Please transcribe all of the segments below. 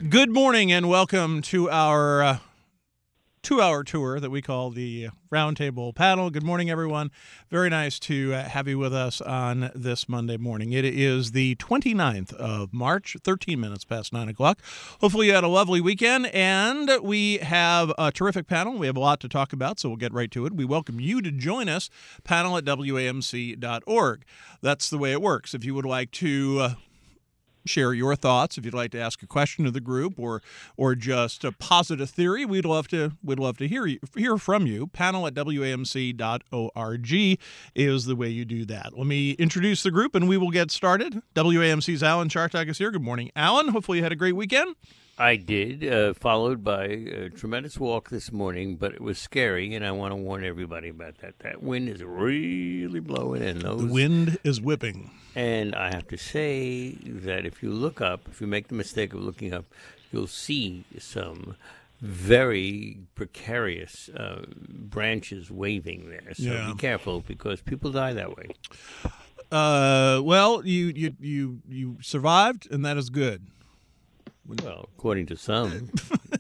Good morning and welcome to our two-hour tour that we call the Roundtable Panel. Good morning, everyone. Very nice to have you with us on this Monday morning. It is the 29th of March, 13 minutes past 9 o'clock. Hopefully you had a lovely weekend, and we have a terrific panel. We have a lot to talk about, so we'll get right to it. We welcome you to join us, panel@wamc.org. That's the way it works. If you would like to share your thoughts, if you'd like to ask a question to the group or just posit a theory, we'd love to hear from you. Panel@wamc.org is the way you do that. Let me introduce the group and we will get started. WAMC's Alan Chartock is here. Good morning, Alan. Hopefully you had a great weekend. I did, followed by a tremendous walk this morning, but it was scary, and I want to warn everybody about that. That wind is really blowing, and the wind is whipping. And I have to say that if you look up, if you make the mistake of looking up, you'll see some very precarious branches waving there. So be careful, because people die that way. Well, you survived, and that is good. Well, according to some.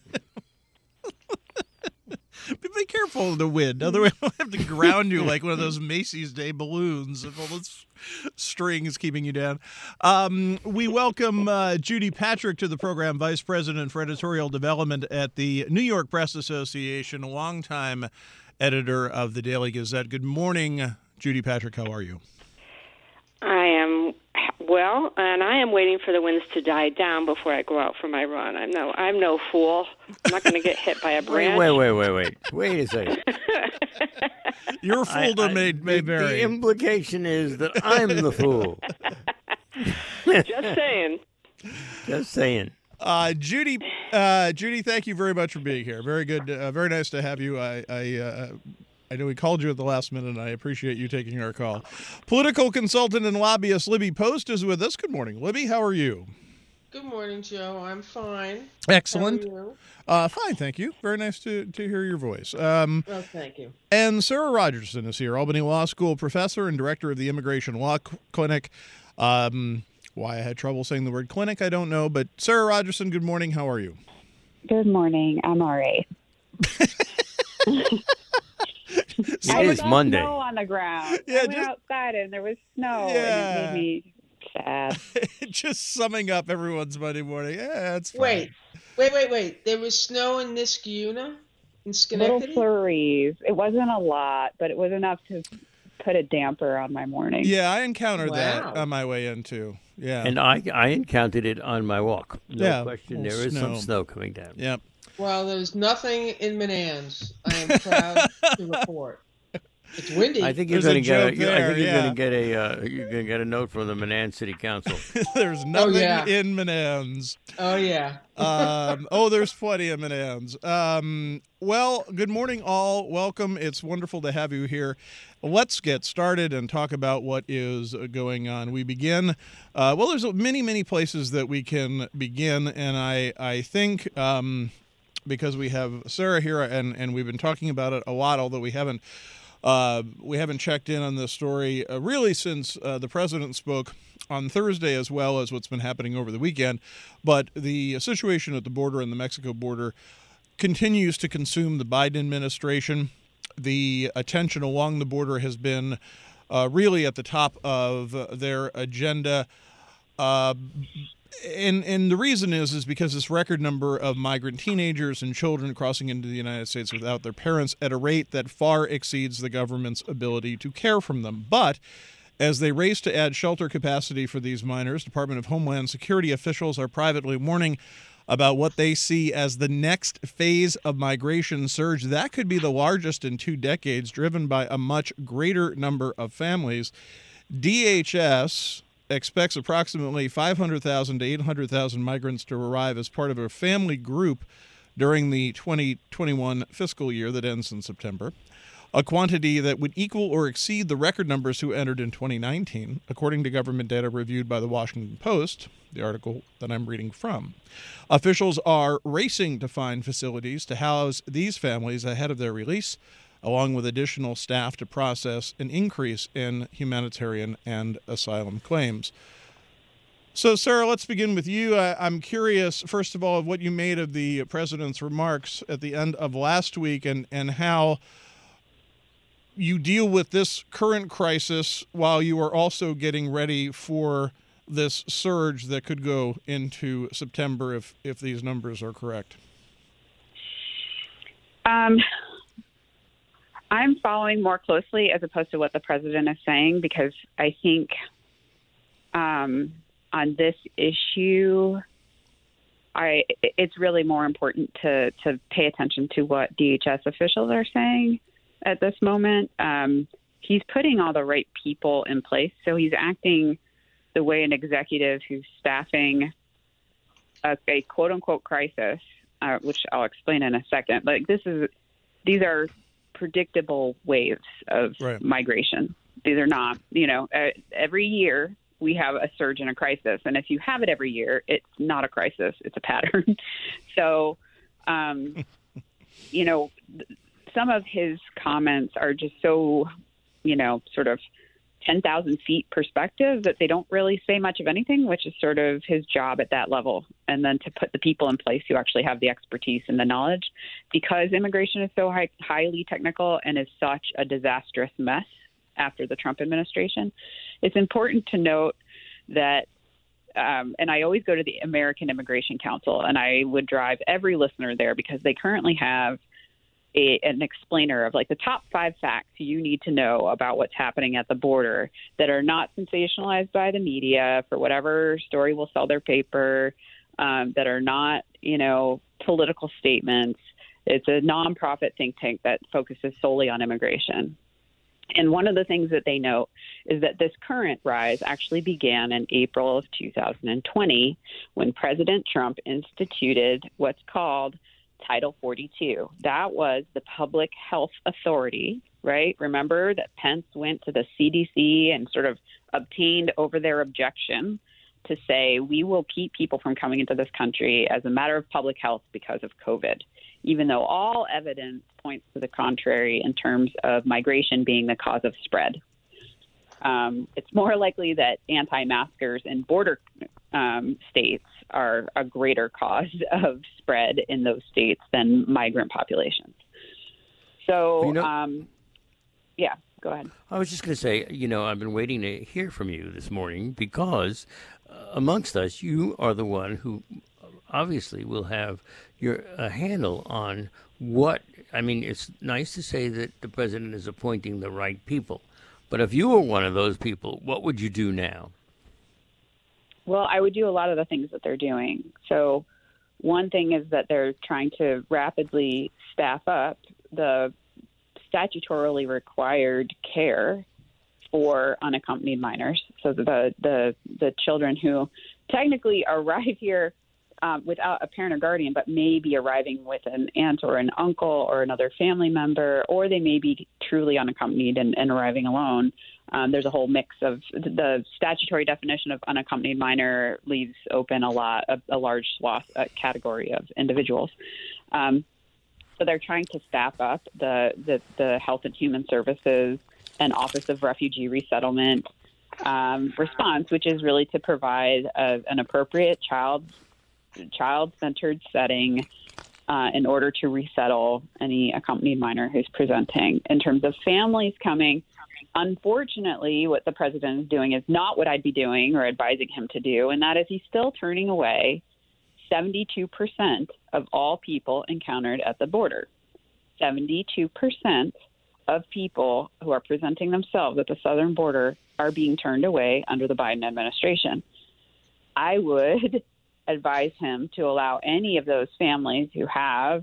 Be careful of the wind. Otherwise, we'll have to ground you like one of those Macy's Day balloons with all those strings keeping you down. We welcome Judy Patrick to the program, Vice President for Editorial Development at the New York Press Association, a longtime editor of the Daily Gazette. Good morning, Judy Patrick. How are you? I am well, and I am waiting for the winds to die down before I go out for my run. I'm no fool. I'm not going to get hit by a branch. Wait a second. Your fooldom may vary. The implication is that I'm the fool. Just saying. Just saying. Judy, thank you very much for being here. Very good. Very nice to have you. I know we called you at the last minute, and I appreciate you taking our call. Political consultant and lobbyist Libby Post is with us. Good morning, Libby. How are you? Good morning, Joe. I'm fine. Excellent. How are you? Fine, thank you. Very nice to hear your voice. Well, thank you. And Sarah Rogerson is here, Albany Law School professor and director of the Immigration Law Clinic. Why I had trouble saying the word clinic, I don't know. But Sarah Rogerson, good morning. How are you? Good morning. I'm all right. It is Monday. Snow on the ground. Yeah, I went outside and there was snow, Yeah. and it made me sad. Just summing up everyone's Monday morning. Yeah, it's fine. Wait. There was snow in Niskayuna, in Schenectady? Little flurries. It wasn't a lot, but it was enough to put a damper on my morning. Yeah, I encountered that Wow. on my way in, too. Yeah. And I encountered it on my walk. No question. Little There is some snow. snow coming down. Yep. Well, there's nothing in Menands. I am proud to report. It's windy. I think you're There's going a to get. joke there, I think you're yeah. going to get a. You're going to get a note from the Menands City Council. There's nothing yeah. in Menands. Oh, yeah. There's plenty of Menands. Well, good morning, all. Welcome. It's wonderful to have you here. Let's get started and talk about what is going on. We begin, there's many places that we can begin, and I think because we have Sarah here, and we've been talking about it a lot, although we haven't checked in on this story really since the president spoke on Thursday, as well as what's been happening over the weekend. But the situation at the border and the Mexico border continues to consume the Biden administration. The attention along the border has been really at the top of their agenda. And the reason is because this record number of migrant teenagers and children crossing into the United States without their parents at a rate that far exceeds the government's ability to care for them. But as they race to add shelter capacity for these minors, Department of Homeland Security officials are privately warning about what they see as the next phase of migration surge. That could be the largest in 2 decades, driven by a much greater number of families. DHS expects approximately 500,000 to 800,000 migrants to arrive as part of a family group during the 2021 fiscal year that ends in September, a quantity that would equal or exceed the record numbers who entered in 2019, according to government data reviewed by the Washington Post, the article that I'm reading from. Officials are racing to find facilities to house these families ahead of their release, along with additional staff to process an increase in humanitarian and asylum claims. So, Sarah, let's begin with you. I'm curious, first of all, what you made of the president's remarks at the end of last week and how you deal with this current crisis while you are also getting ready for this surge that could go into September if these numbers are correct. I'm following more closely as opposed to what the president is saying, because I think on this issue, it's really more important to pay attention to what DHS officials are saying at this moment. He's putting all the right people in place, so he's acting the way an executive who's staffing a quote-unquote crisis, which I'll explain in a second. Like these are predictable waves of migration. These are not, every year we have a surge and a crisis. And if you have it every year, it's not a crisis, it's a pattern. So, some of his comments are just so, sort of 10,000 feet perspective that they don't really say much of anything, which is sort of his job at that level. And then to put the people in place who actually have the expertise and the knowledge, because immigration is so highly technical and is such a disastrous mess after the Trump administration. It's important to note that, and I always go to the American Immigration Council, and I would drive every listener there because they currently have an explainer of like the top 5 facts you need to know about what's happening at the border that are not sensationalized by the media for whatever story will sell their paper, that are not, political statements. It's a nonprofit think tank that focuses solely on immigration. And one of the things that they note is that this current rise actually began in April of 2020 when President Trump instituted what's called Title 42. That was the public health authority, right? Remember that Pence went to the CDC and sort of obtained over their objection to say, we will keep people from coming into this country as a matter of public health because of COVID, even though all evidence points to the contrary in terms of migration being the cause of spread. It's more likely that anti-maskers in border states are a greater cause of spread in those states than migrant populations. So, yeah, go ahead. I was just going to say, I've been waiting to hear from you this morning because amongst us, you are the one who obviously will have your handle on what, it's nice to say that the president is appointing the right people. But if you were one of those people, what would you do now? Well, I would do a lot of the things that they're doing. So one thing is that they're trying to rapidly staff up the statutorily required care for unaccompanied minors. So the children who technically arrive here without a parent or guardian, but may be arriving with an aunt or an uncle or another family member, or they may be truly unaccompanied and arriving alone. There's a whole mix of the statutory definition of unaccompanied minor leaves open a large swath category of individuals. So they're trying to staff up the Health and Human Services and Office of Refugee Resettlement response, which is really to provide an appropriate child-centered setting in order to resettle any accompanied minor who's presenting. In terms of families coming, unfortunately, what the president is doing is not what I'd be doing or advising him to do, and that is he's still turning away 72% of all people encountered at the border. 72% of people who are presenting themselves at the southern border are being turned away under the Biden administration. I would advise him to allow any of those families who have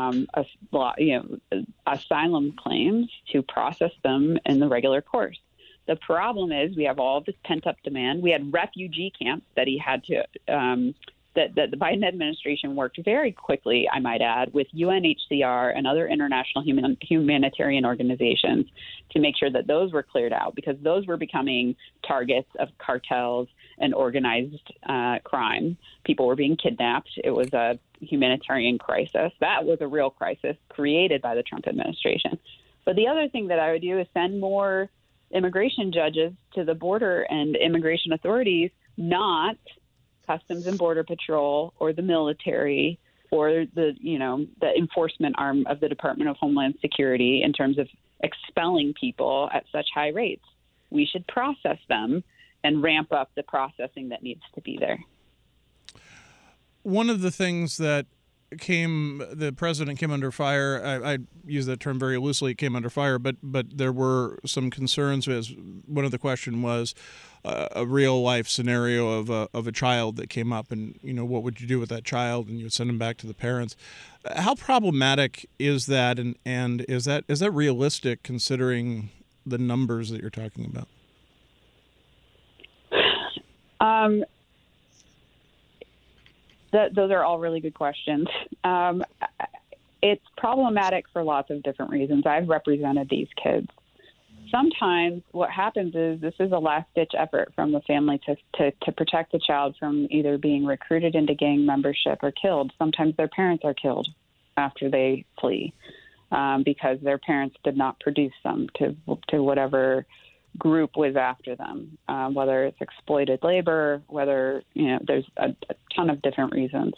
asylum claims to process them in the regular course. The problem is we have all of this pent-up demand. We had refugee camps that he had to that the Biden administration worked very quickly, I might add, with UNHCR and other international humanitarian organizations to make sure that those were cleared out, because those were becoming targets of cartels and organized crime. People were being kidnapped. It was a humanitarian crisis. That was a real crisis created by the Trump administration. But the other thing that I would do is send more immigration judges to the border and immigration authorities, not Customs and Border Patrol or the military or the enforcement arm of the Department of Homeland Security in terms of expelling people at such high rates. We should process them and ramp up the processing that needs to be there. One of the things that the president came under fire, I use that term very loosely, came under fire, but there were some concerns. As one of the question was a real life scenario of a child that came up, and what would you do with that child, and you would send him back to the parents. How problematic is that, and is that realistic considering the numbers that you're talking about? Those are all really good questions. It's problematic for lots of different reasons. I've represented these kids. Sometimes what happens is this is a last-ditch effort from the family to protect the child from either being recruited into gang membership or killed. Sometimes their parents are killed after they flee because their parents did not produce them to whatever group was after them, whether it's exploited labor, whether, there's a ton of different reasons.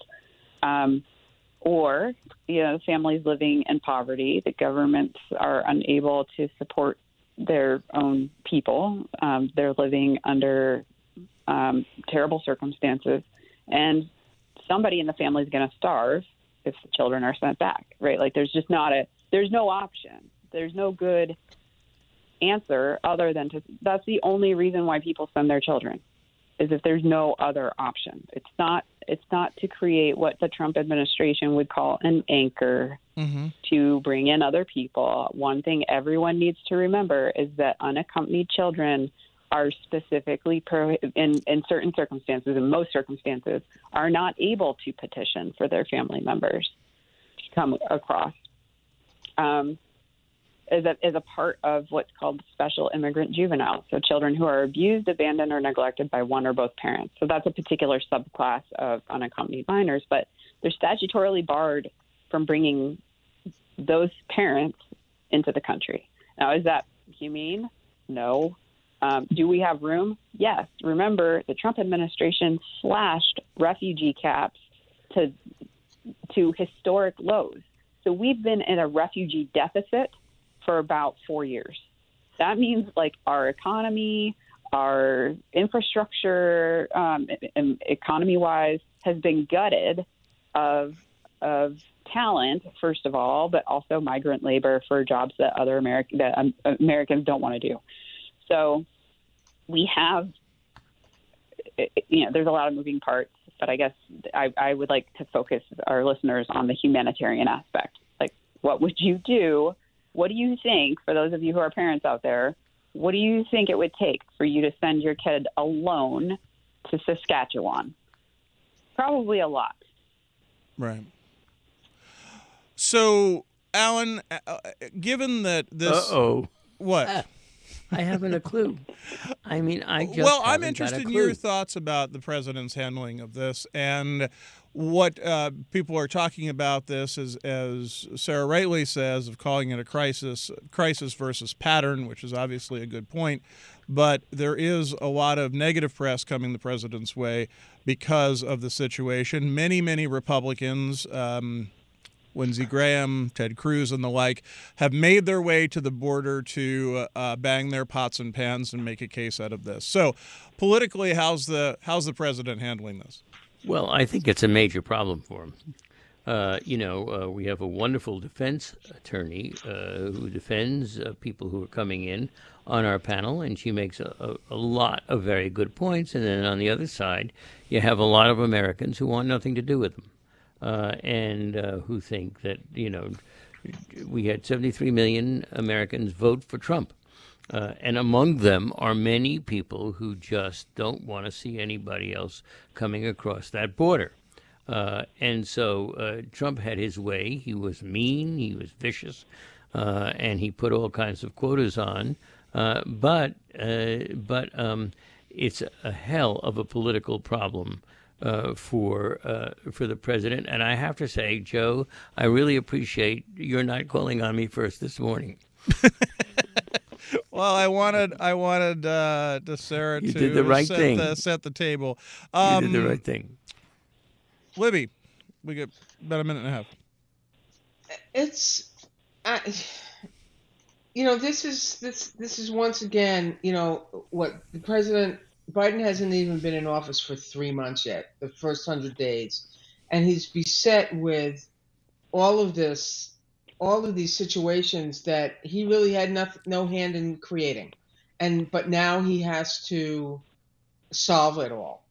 Or, families living in poverty, the governments are unable to support their own people. They're living under terrible circumstances, and somebody in the family is going to starve if the children are sent back, right? Like there's no option. There's no good answer other than that's the only reason why people send their children, is if there's no other option. It's not to create what the Trump administration would call an anchor to bring in other people. One thing everyone needs to remember is that unaccompanied children are specifically in certain circumstances, in most circumstances, are not able to petition for their family members to come across. As a part of what's called special immigrant juveniles, so children who are abused, abandoned, or neglected by one or both parents. So that's a particular subclass of unaccompanied minors, but they're statutorily barred from bringing those parents into the country. Now, is that humane? No. Do we have room? Yes. Remember, the Trump administration slashed refugee caps to historic lows. So we've been in a refugee deficit for about 4 years. That means our economy, our infrastructure, economy-wise, has been gutted of talent, first of all, but also migrant labor for jobs that Americans don't want to do. So we have, there's a lot of moving parts, but I guess I would like to focus our listeners on the humanitarian aspect. Like, what would you do? What do you think, for those of you who are parents out there, what do you think it would take for you to send your kid alone to Saskatchewan? Probably a lot. Right. So, Alan, given that this... Uh-oh. What? I haven't a clue. I mean, I'm interested in your thoughts about the president's handling of this, and what people are talking about this as Sarah rightly says, of calling it a crisis versus pattern, which is obviously a good point. But there is a lot of negative press coming the president's way because of the situation. Many, many Republicans, Lindsey Graham, Ted Cruz, and the like, have made their way to the border to bang their pots and pans and make a case out of this. So, politically, how's the president handling this? Well, I think it's a major problem for him. We have a wonderful defense attorney who defends people who are coming in on our panel, and she makes a lot of very good points. And then on the other side, you have a lot of Americans who want nothing to do with them. And who think that, we had 73 million Americans vote for Trump. And among them are many people who just don't want to see anybody else coming across that border. And so Trump had his way. He was mean, he was vicious, and he put all kinds of quotas on. But it's a hell of a political problem for the president. And I have to say, Joe, I really appreciate your not calling on me first this morning. Well, I wanted to Sarah You to did the right thing. Set the table. You did the right thing. Libby, we get about a minute and a half. It's, this is once again, what the president Biden hasn't even been in office for 3 months yet, the first 100 days, and he's beset with all of these situations that he really had no hand in creating, but now he has to solve it all.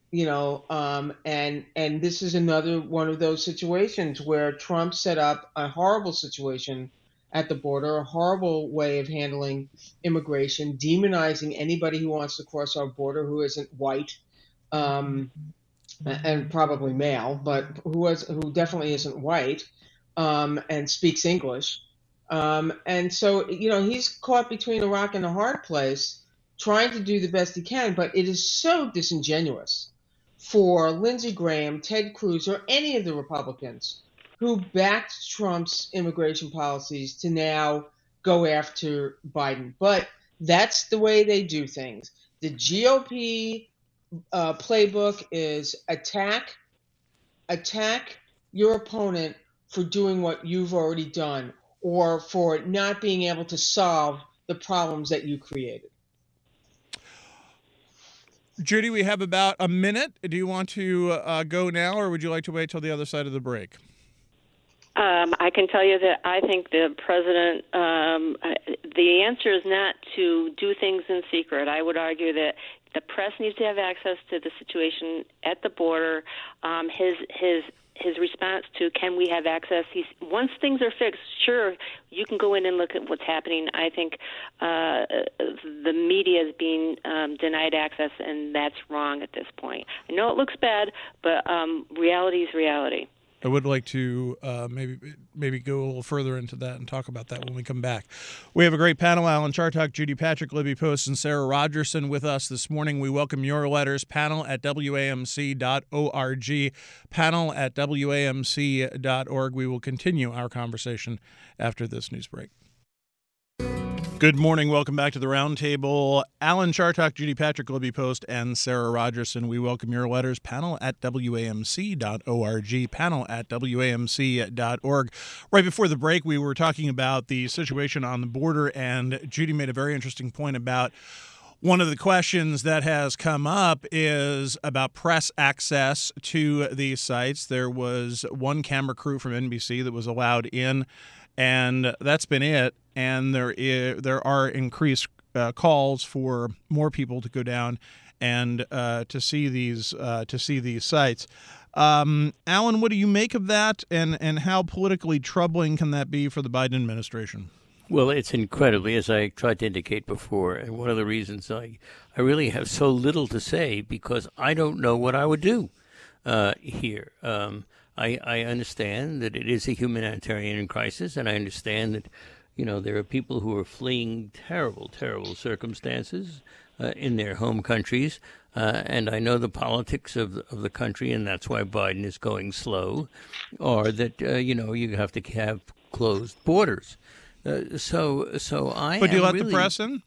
And this is another one of those situations where Trump set up a horrible situation at the border, a horrible way of handling immigration, demonizing anybody who wants to cross our border who isn't white, and probably male, but who definitely isn't white, and speaks English. And so, he's caught between a rock and a hard place, trying to do the best he can, but it is so disingenuous for Lindsey Graham, Ted Cruz, or any of the Republicans who backed Trump's immigration policies to now go after Biden. But that's the way they do things. The GOP playbook is attack your opponent for doing what you've already done or for not being able to solve the problems that you created. Judy, we have about a minute. Do you want to go now, or would you like to wait till the other side of the break? I can tell you that I think the president, the answer is not to do things in secret. I would argue that the press needs to have access to the situation at the border. His response to can we have access? Once things are fixed, sure, you can go in and look at what's happening. I think the media is being denied access, and that's wrong at this point. I know it looks bad, but reality is reality. I would like to maybe go a little further into that and talk about that when we come back. We have a great panel. Alan Chartock, Judy Patrick, Libby Post, and Sarah Rogerson with us this morning. We welcome your letters. panel@wamc.org. panel@wamc.org. We will continue our conversation after this news break. Good morning. Welcome back to the Roundtable. Alan Chartock, Judy Patrick, Libby Post, and Sarah Rogerson. We welcome your letters. panel@wamc.org. panel@wamc.org. Right before the break, we were talking about the situation on the border, and Judy made a very interesting point about one of the questions that has come up is about press access to these sites. There was one camera crew from NBC that was allowed in, and that's been it. And there are increased calls for more people to go down and to see these sites. Alan, what do you make of that, and how politically troubling can that be for the Biden administration? Well, it's incredibly, as I tried to indicate before, and one of the reasons I really have so little to say because I don't know what I would do here. I understand that it is a humanitarian crisis, and I understand that there are people who are fleeing terrible, terrible circumstances in their home countries, and I know the politics of the country, and that's why Biden is going slow, or that you have to have closed borders. So I. But do you let the press in?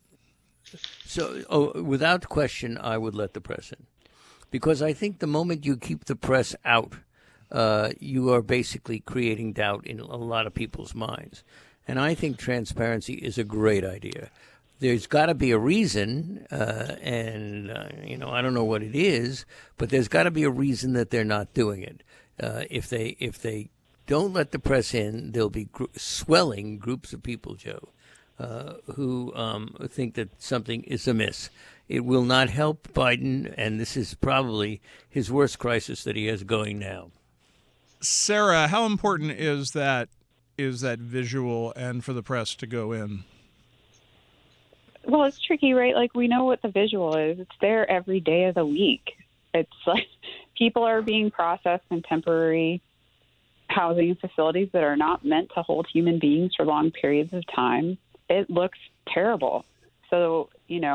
So, without question, I would let the press in, because I think the moment you keep the press out, you are basically creating doubt in a lot of people's minds. And I think transparency is a great idea. There's got to be a reason, and I don't know what it is, but there's got to be a reason that they're not doing it. If they don't let the press in, there'll be swelling groups of people, Joe, who think that something is amiss. It will not help Biden, and this is probably his worst crisis that he has going now. Sarah, how important is that visual and for the press to go in? Well, it's tricky, right? Like, we know what the visual is. It's there every day of the week. It's like people are being processed in temporary housing facilities that are not meant to hold human beings for long periods of time. It looks terrible. So,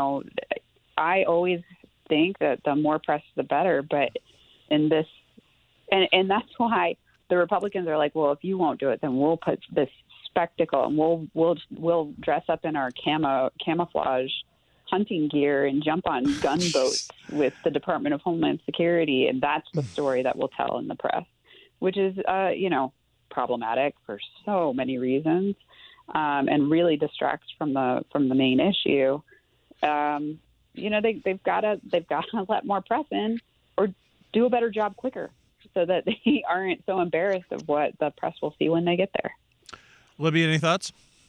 I always think that the more press, the better. But in this, and that's why the Republicans are like, well, if you won't do it, then we'll put this spectacle, and we'll dress up in our camouflage hunting gear and jump on gunboats with the Department of Homeland Security, and that's the story that we'll tell in the press, which is problematic for so many reasons, and really distracts from the main issue. They've got to let more press in or do a better job quicker, so that they aren't so embarrassed of what the press will see when they get there. Libby, any thoughts?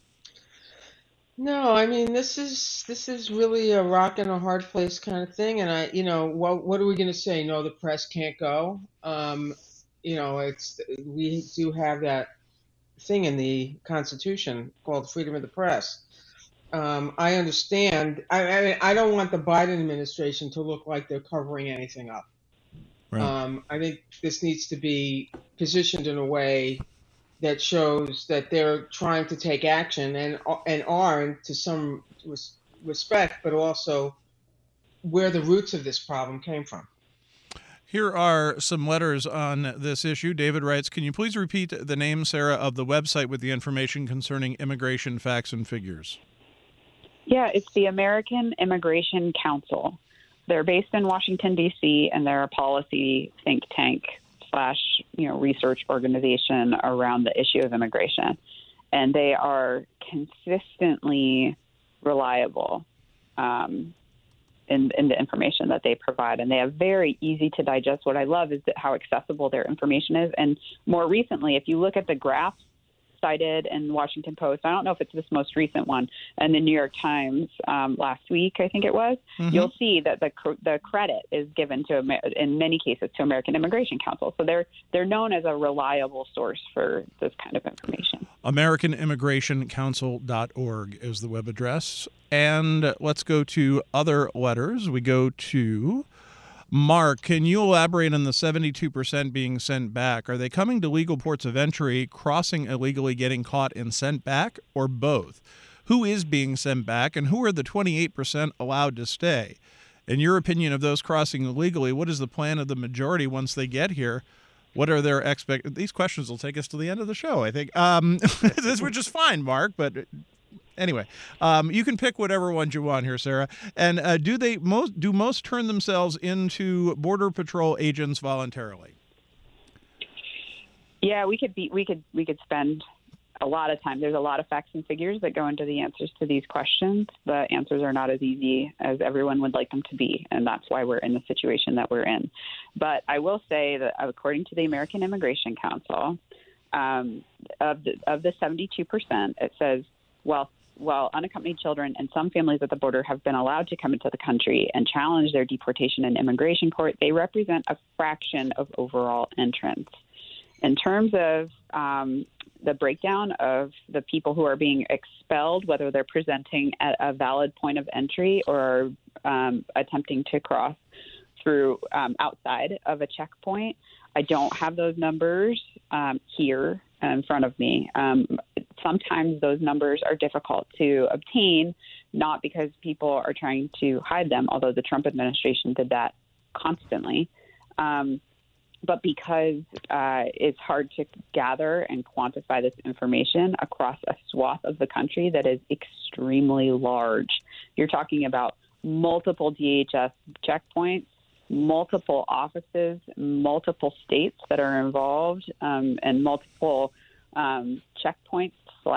No, I mean, this is really a rock and a hard place kind of thing. And what are we going to say? No, the press can't go. We do have that thing in the Constitution called freedom of the press. I understand. I don't want the Biden administration to look like they're covering anything up. Right. I think this needs to be positioned in a way that shows that they're trying to take action and are to some respect, but also where the roots of this problem came from. Here are some letters on this issue. David writes, can you please repeat the name, Sarah, of the website with the information concerning immigration facts and figures? Yeah, it's the American Immigration Council. They're based in Washington, D.C., and they're a policy think tank / research organization around the issue of immigration. And they are consistently reliable in the information that they provide. And they have very easy to digest. What I love is how accessible their information is. And more recently, if you look at the graphs cited in the Washington Post, I don't know if it's this most recent one, and the New York Times last week, I think it was, you'll see that the credit is given to, in many cases, to American Immigration Council. So they're known as a reliable source for this kind of information. AmericanImmigrationCouncil.org is the web address. And let's go to other letters. We go to Mark. Can you elaborate on the 72% being sent back? Are they coming to legal ports of entry, crossing illegally, getting caught and sent back, or both? Who is being sent back, and who are the 28% allowed to stay? In your opinion of those crossing illegally, what is the plan of the majority once they get here? What are their These questions will take us to the end of the show, I think. Which is fine, Mark, but anyway, you can pick whatever ones you want here, Sarah. And do most turn themselves into Border Patrol agents voluntarily? Yeah, we could spend a lot of time. There's a lot of facts and figures that go into the answers to these questions. The answers are not as easy as everyone would like them to be, and that's why we're in the situation that we're in. But I will say that according to the American Immigration Council, of the 72%, it says, while unaccompanied children and some families at the border have been allowed to come into the country and challenge their deportation in immigration court, they represent a fraction of overall entrants. In terms of the breakdown of the people who are being expelled, whether they're presenting at a valid point of entry or attempting to cross through outside of a checkpoint, I don't have those numbers here in front of me. Sometimes those numbers are difficult to obtain, not because people are trying to hide them, although the Trump administration did that constantly, but because it's hard to gather and quantify this information across a swath of the country that is extremely large. You're talking about multiple DHS checkpoints, multiple offices, multiple states that are involved, and multiple checkpoints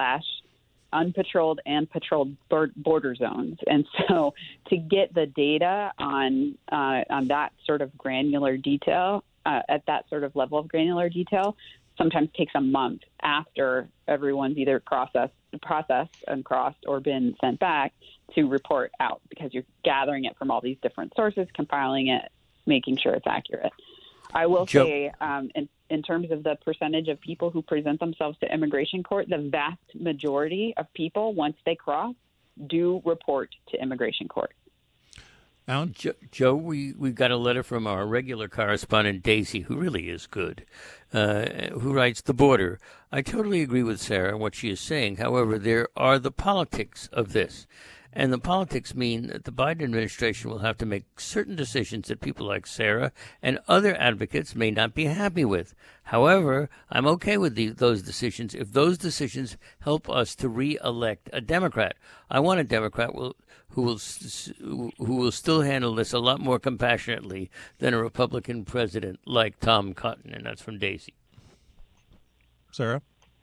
/ unpatrolled and patrolled border zones. And so to get the data on that sort of granular detail, at that sort of level of granular detail, sometimes takes a month after everyone's either processed and crossed or been sent back to report out, because you're gathering it from all these different sources, compiling it, making sure it's accurate. I will say, in terms of the percentage of people who present themselves to immigration court, the vast majority of people, once they cross, do report to immigration court. Alan? Joe, we've got a letter from our regular correspondent, Daisy, who really is good, who writes, the border. I totally agree with Sarah and what she is saying. However, there are the politics of this. And the politics mean that the Biden administration will have to make certain decisions that people like Sarah and other advocates may not be happy with. However, I'm okay with those decisions if those decisions help us to re-elect a Democrat. I want a Democrat who will still handle this a lot more compassionately than a Republican president like Tom Cotton, and that's from Daisy. Sarah?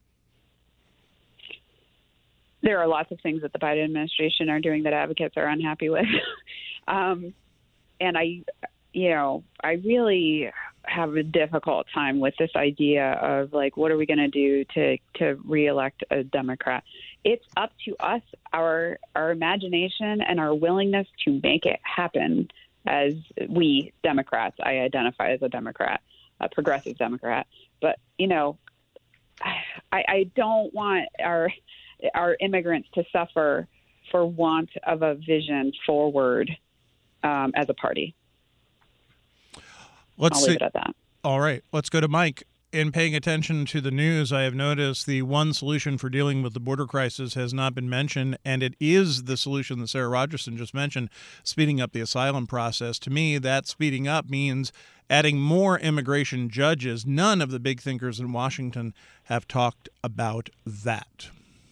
There are lots of things that the Biden administration are doing that advocates are unhappy with. And I really have a difficult time with this idea of like, what are we going to do to reelect a Democrat? It's up to us, our imagination and our willingness to make it happen as we Democrats. I identify as a Democrat, a progressive Democrat. But, I don't want our immigrants to suffer for want of a vision forward as a party. I'll leave it at that. All right. Let's go to Mike. In paying attention to the news, I have noticed the one solution for dealing with the border crisis has not been mentioned, and it is the solution that Sarah Rogerson just mentioned, speeding up the asylum process. To me, that speeding up means adding more immigration judges. None of the big thinkers in Washington have talked about that.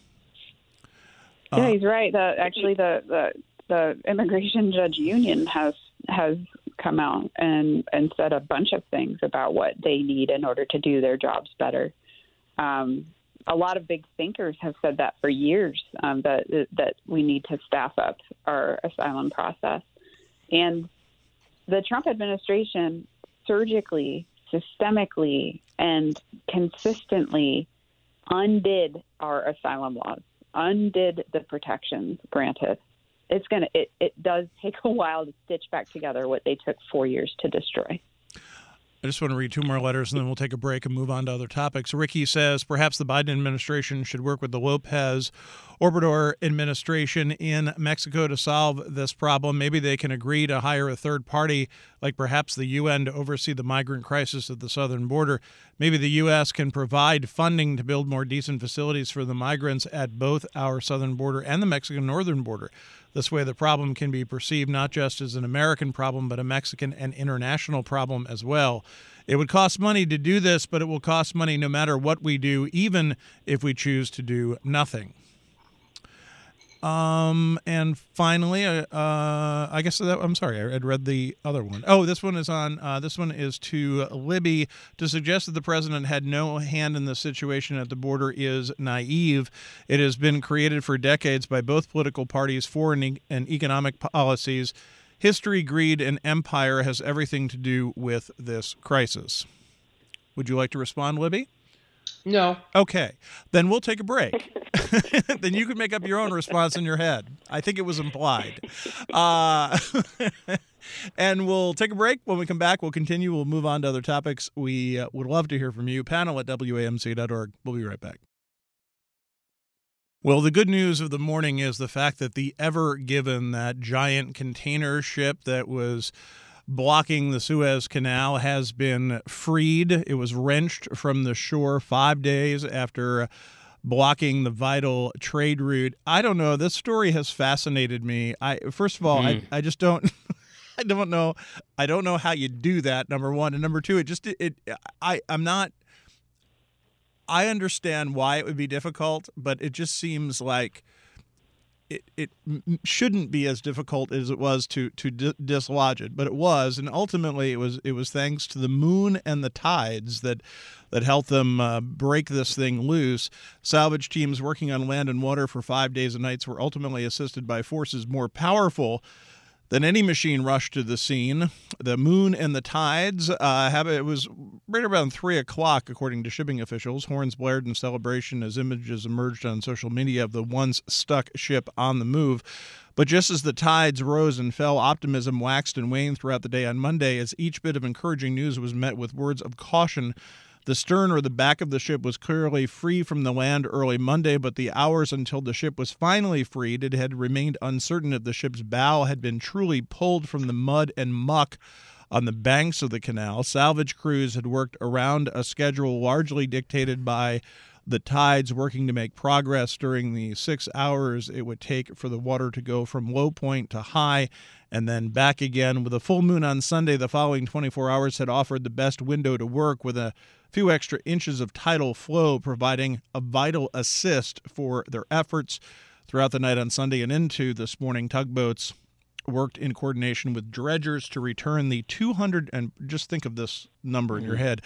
Yeah, he's right. The immigration judge union has come out and said a bunch of things about what they need in order to do their jobs better. A lot of big thinkers have said that for years, that we need to staff up our asylum process. And the Trump administration surgically, systemically, and consistently undid our asylum laws, undid the protections granted. It does take a while to stitch back together what they took 4 years to destroy. I just want to read two more letters, and then we'll take a break and move on to other topics. Ricky says, perhaps the Biden administration should work with the Lopez Obrador administration in Mexico to solve this problem. Maybe they can agree to hire a third party, like perhaps the UN, to oversee the migrant crisis at the southern border. Maybe the U.S. can provide funding to build more decent facilities for the migrants at both our southern border and the Mexican northern border. This way, the problem can be perceived not just as an American problem, but a Mexican and international problem as well. It would cost money to do this, but it will cost money no matter what we do, even if we choose to do nothing. And finally, I guess I'm sorry, I had read the other one. Oh, this one is to Libby. To suggest that the president had no hand in the situation at the border is naive. It has been created for decades by both political parties, foreign and economic policies. History, greed, and empire has everything to do with this crisis. Would you like to respond, Libby? No. Okay. Then we'll take a break. Then you can make up your own response in your head. I think it was implied. And we'll take a break. When we come back, we'll continue. We'll move on to other topics. We would love to hear from you. Panel at WAMC.org. We'll be right back. Well, the good news of the morning is the fact that the Ever Given, that giant container ship that was blocking the Suez Canal, has been freed. It was wrenched from the shore 5 days after blocking the vital trade route. I don't know. This story has fascinated me. First of all, I just don't. I don't know. I don't know how you do that. Number one, and number two, I'm not. I understand why it would be difficult, but it just seems like it shouldn't be as difficult as it was to dislodge it, but it was, and ultimately it was thanks to the moon and the tides that helped them break this thing loose. Salvage teams working on land and water for 5 days and nights were ultimately assisted by forces more powerful than any machine rushed to the scene. The moon and the tides it was right around 3 o'clock, according to shipping officials. Horns blared in celebration as images emerged on social media of the once stuck ship on the move. But just as the tides rose and fell, optimism waxed and waned throughout the day on Monday as each bit of encouraging news was met with words of caution. The stern or the back of the ship was clearly free from the land early Monday, but the hours until the ship was finally freed, it had remained uncertain if the ship's bow had been truly pulled from the mud and muck on the banks of the canal. Salvage crews had worked around a schedule largely dictated by the tides, working to make progress during the 6 hours it would take for the water to go from low point to high and then back again. With a full moon on Sunday, the following 24 hours had offered the best window to work, with a few extra inches of tidal flow providing a vital assist for their efforts. Throughout the night on Sunday and into this morning, tugboats worked in coordination with dredgers to return the 200, and just think of this number in your head,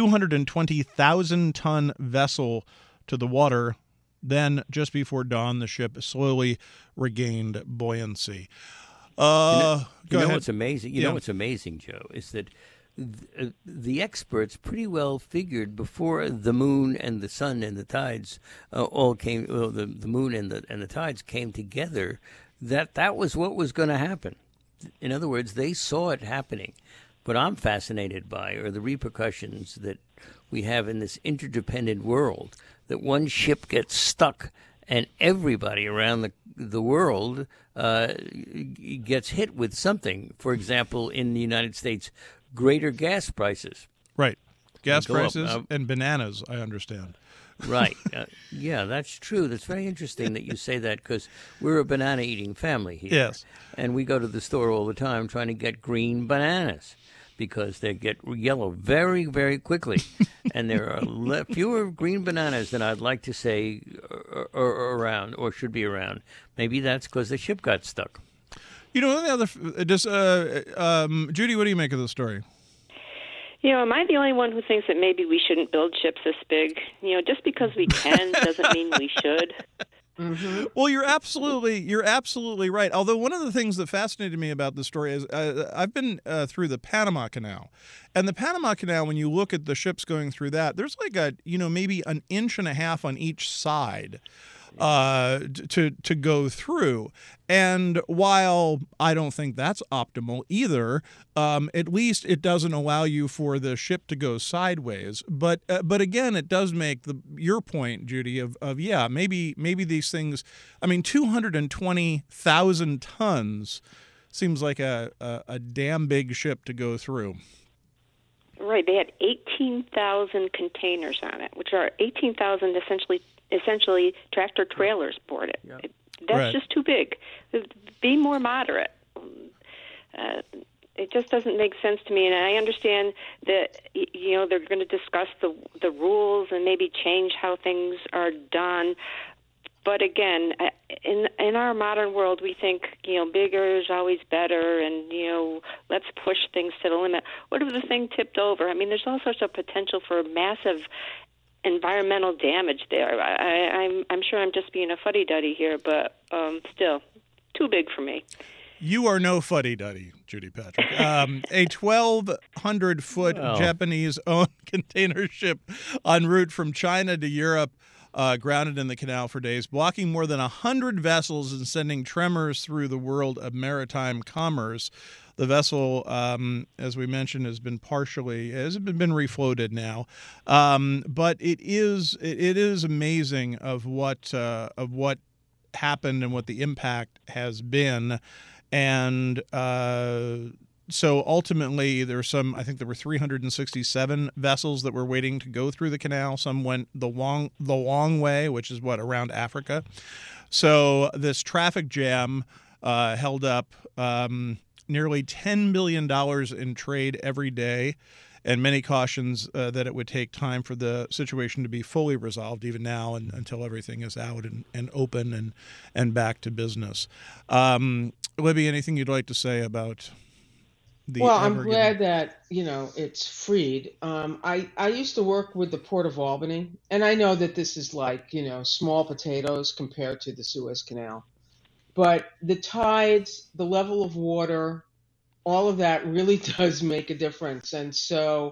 220,000-ton vessel to the water. Then, just before dawn, the ship slowly regained buoyancy. Go ahead. What's amazing? You know what's amazing, Joe, is that the experts pretty well figured before the moon and the sun and the tides all came. Well, the moon and the tides came together. That was what was going to happen. In other words, they saw it happening. What I'm fascinated by are the repercussions that we have in this interdependent world. That one ship gets stuck, and everybody around the world gets hit with something. For example, in the United States, greater gas prices. Right. Gas prices and bananas, I understand. Right. Yeah, that's true. That's very interesting that you say that, because we're a banana-eating family here. Yes. And we go to the store all the time trying to get green bananas, because they get yellow very, very quickly. And there are fewer green bananas than I'd like to say are around or should be around. Maybe that's because the ship got stuck. You know, the other, Judy, what do you make of the story? You know, am I the only one who thinks that maybe we shouldn't build ships this big? You know, just because we can doesn't mean we should. Mm-hmm. Well, you're absolutely right. Although one of the things that fascinated me about this story is I've been through the Panama Canal, and the Panama Canal, when you look at the ships going through that, there's like maybe an inch and a half on each side to go through. And while I don't think that's optimal either, at least it doesn't allow you for the ship to go sideways. But again, it does make your point, Judy, of maybe these things. I mean, 220,000 tons seems like a damn big ship to go through. Right. They had 18,000 containers on it, which are 18,000 essentially tractor trailers boarded. Yep. That's Right. just too big. Be more moderate. It just doesn't make sense to me, and I understand that they're going to discuss the rules and maybe change how things are done. But again, in our modern world, we think bigger is always better, and let's push things to the limit. What if the thing tipped over? I mean, there's all sorts of potential for massive environmental damage there. I'm sure I'm just being a fuddy-duddy here, but still, too big for me. You are no fuddy-duddy, Judy Patrick. A 1,200-foot Japanese-owned container ship en route from China to Europe grounded in the canal for days, blocking more than 100 vessels and sending tremors through the world of maritime commerce. The vessel, as we mentioned, has been refloated now, but it is amazing of what happened and what the impact has been, and so ultimately there were 367 vessels that were waiting to go through the canal. Some went the long way, which is around Africa. So this traffic jam held up nearly $10 billion in trade every day, and many cautions that it would take time for the situation to be fully resolved, even now, and until everything is out and open and back to business. Libby, anything you'd like to say about the? Well, I'm glad that it's freed. I used to work with the Port of Albany, and I know that this is like small potatoes compared to the Suez Canal. But the tides, the level of water, all of that really does make a difference. And so,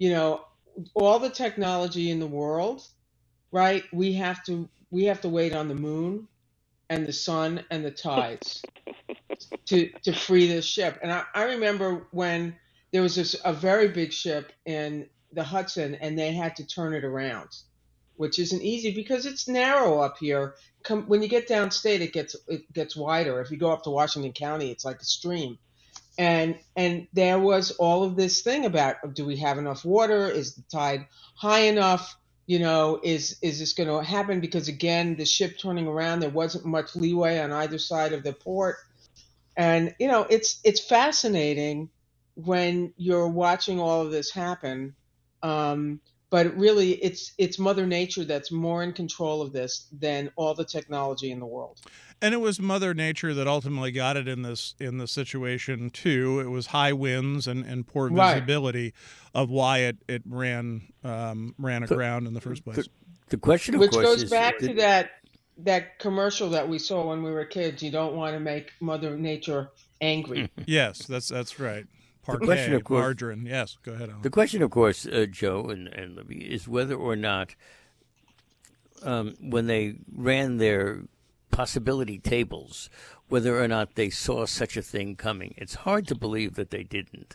all the technology in the world, right? We have to wait on the moon and the sun and the tides to free this ship. And I remember when there was a very big ship in the Hudson, and they had to turn it around, which isn't easy because it's narrow up here. When you get downstate, it gets wider. If you go up to Washington County, it's like a stream. And there was all of this thing about, do we have enough water? Is the tide high enough? is this going to happen? Because again, the ship turning around, there wasn't much leeway on either side of the port. And, it's fascinating when you're watching all of this happen. But really, it's Mother Nature that's more in control of this than all the technology in the world. And it was Mother Nature that ultimately got it in this situation too. It was high winds and poor visibility of why it ran aground in the first place. The question, of which course, goes back to that commercial that we saw when we were kids. You don't want to make Mother Nature angry. Yes, that's right. Parquet, the question, of course, margarine. Yes, go ahead, Alan. The question, of course, Joe and Libby, is whether or not when they ran their possibility tables, whether or not they saw such a thing coming. It's hard to believe that they didn't.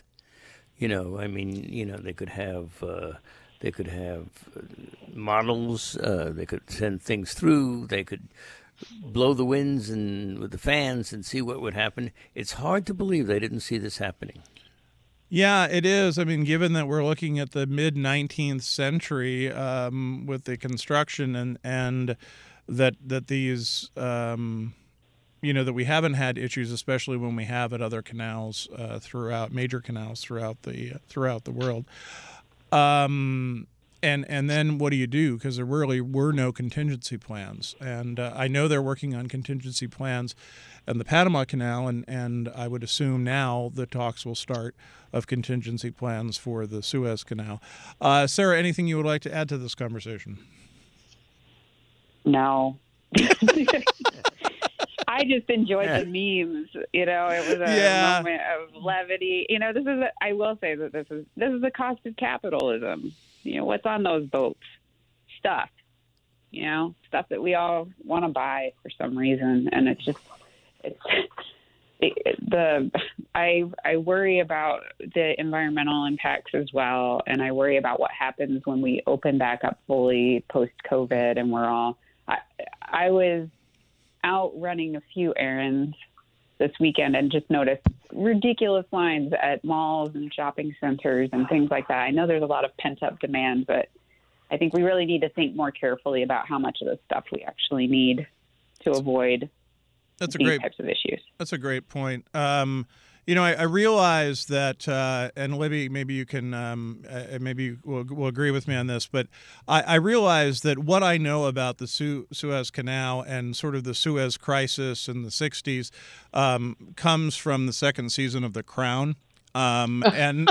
They could have models. They could send things through. They could blow the winds and with the fans and see what would happen. It's hard to believe they didn't see this happening. Yeah, it is. I mean, given that we're looking at the mid-19th century with the construction and that these, that we haven't had issues, especially when we have at other canals major canals throughout the world. And then what do you do? Because there really were no contingency plans. And I know they're working on contingency plans in the Panama Canal, and I would assume now the talks will start of contingency plans for the Suez Canal. Sarah, anything you would like to add to this conversation? No. I just enjoyed the memes. It was a moment of levity. I will say that this is the cost of capitalism. What's on those boats? Stuff. Stuff that we all want to buy for some reason, and I worry about the environmental impacts as well, and I worry about what happens when we open back up fully post-COVID, and we're all. I was out running a few errands this weekend and just noticed ridiculous lines at malls and shopping centers and things like that. I know there's a lot of pent-up demand, but I think we really need to think more carefully about how much of this stuff we actually need to avoid these types of issues. That's a great point. I realize that, and Libby, maybe you can, maybe will agree with me on this, but I realize that what I know about the Suez Canal and sort of the Suez Crisis in the 60s comes from the second season of The Crown. And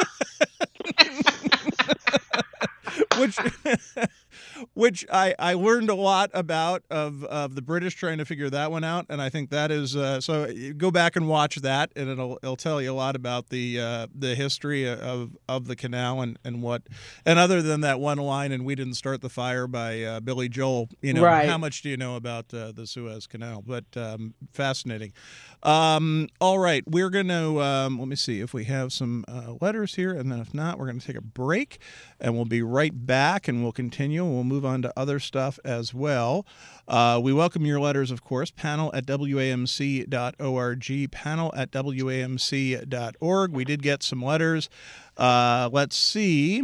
which I learned a lot about of the British trying to figure that one out, and I think that is so. Go back and watch that, and it'll tell you a lot about the history of the canal and what. And other than that one line, "And we didn't start the fire" by Billy Joel, how much do you know about the Suez Canal? But fascinating. All right, we're going to let me see if we have some letters here, and then if not, we're going to take a break, and we'll be right back, and we'll continue. We'll move on to other stuff as well. We welcome your letters, of course. panel@wamc.org, panel@wamc.org. We did get some letters. Let's see.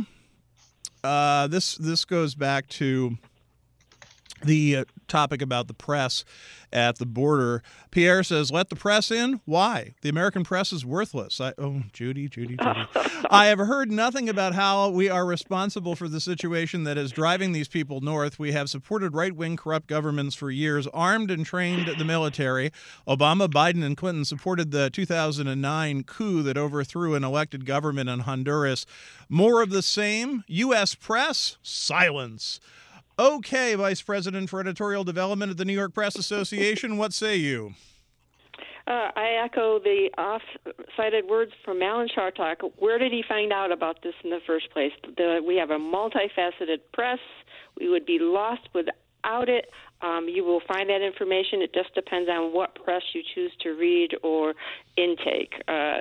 This goes back to the topic about the press at the border. Pierre says, "Let the press in? Why? The American press is worthless." Judy. I have heard nothing about how we are responsible for the situation that is driving these people north. We have supported right-wing corrupt governments for years, armed and trained the military. Obama, Biden, and Clinton supported the 2009 coup that overthrew an elected government in Honduras. More of the same? U.S. press? Silence. Okay, Vice President for Editorial Development at the New York Press Association, what say you? I echo the off-cited words from Alan Chartock. Where did he find out about this in the first place? We have a multifaceted press. We would be lost without it. You will find that information. It just depends on what press you choose to read or intake.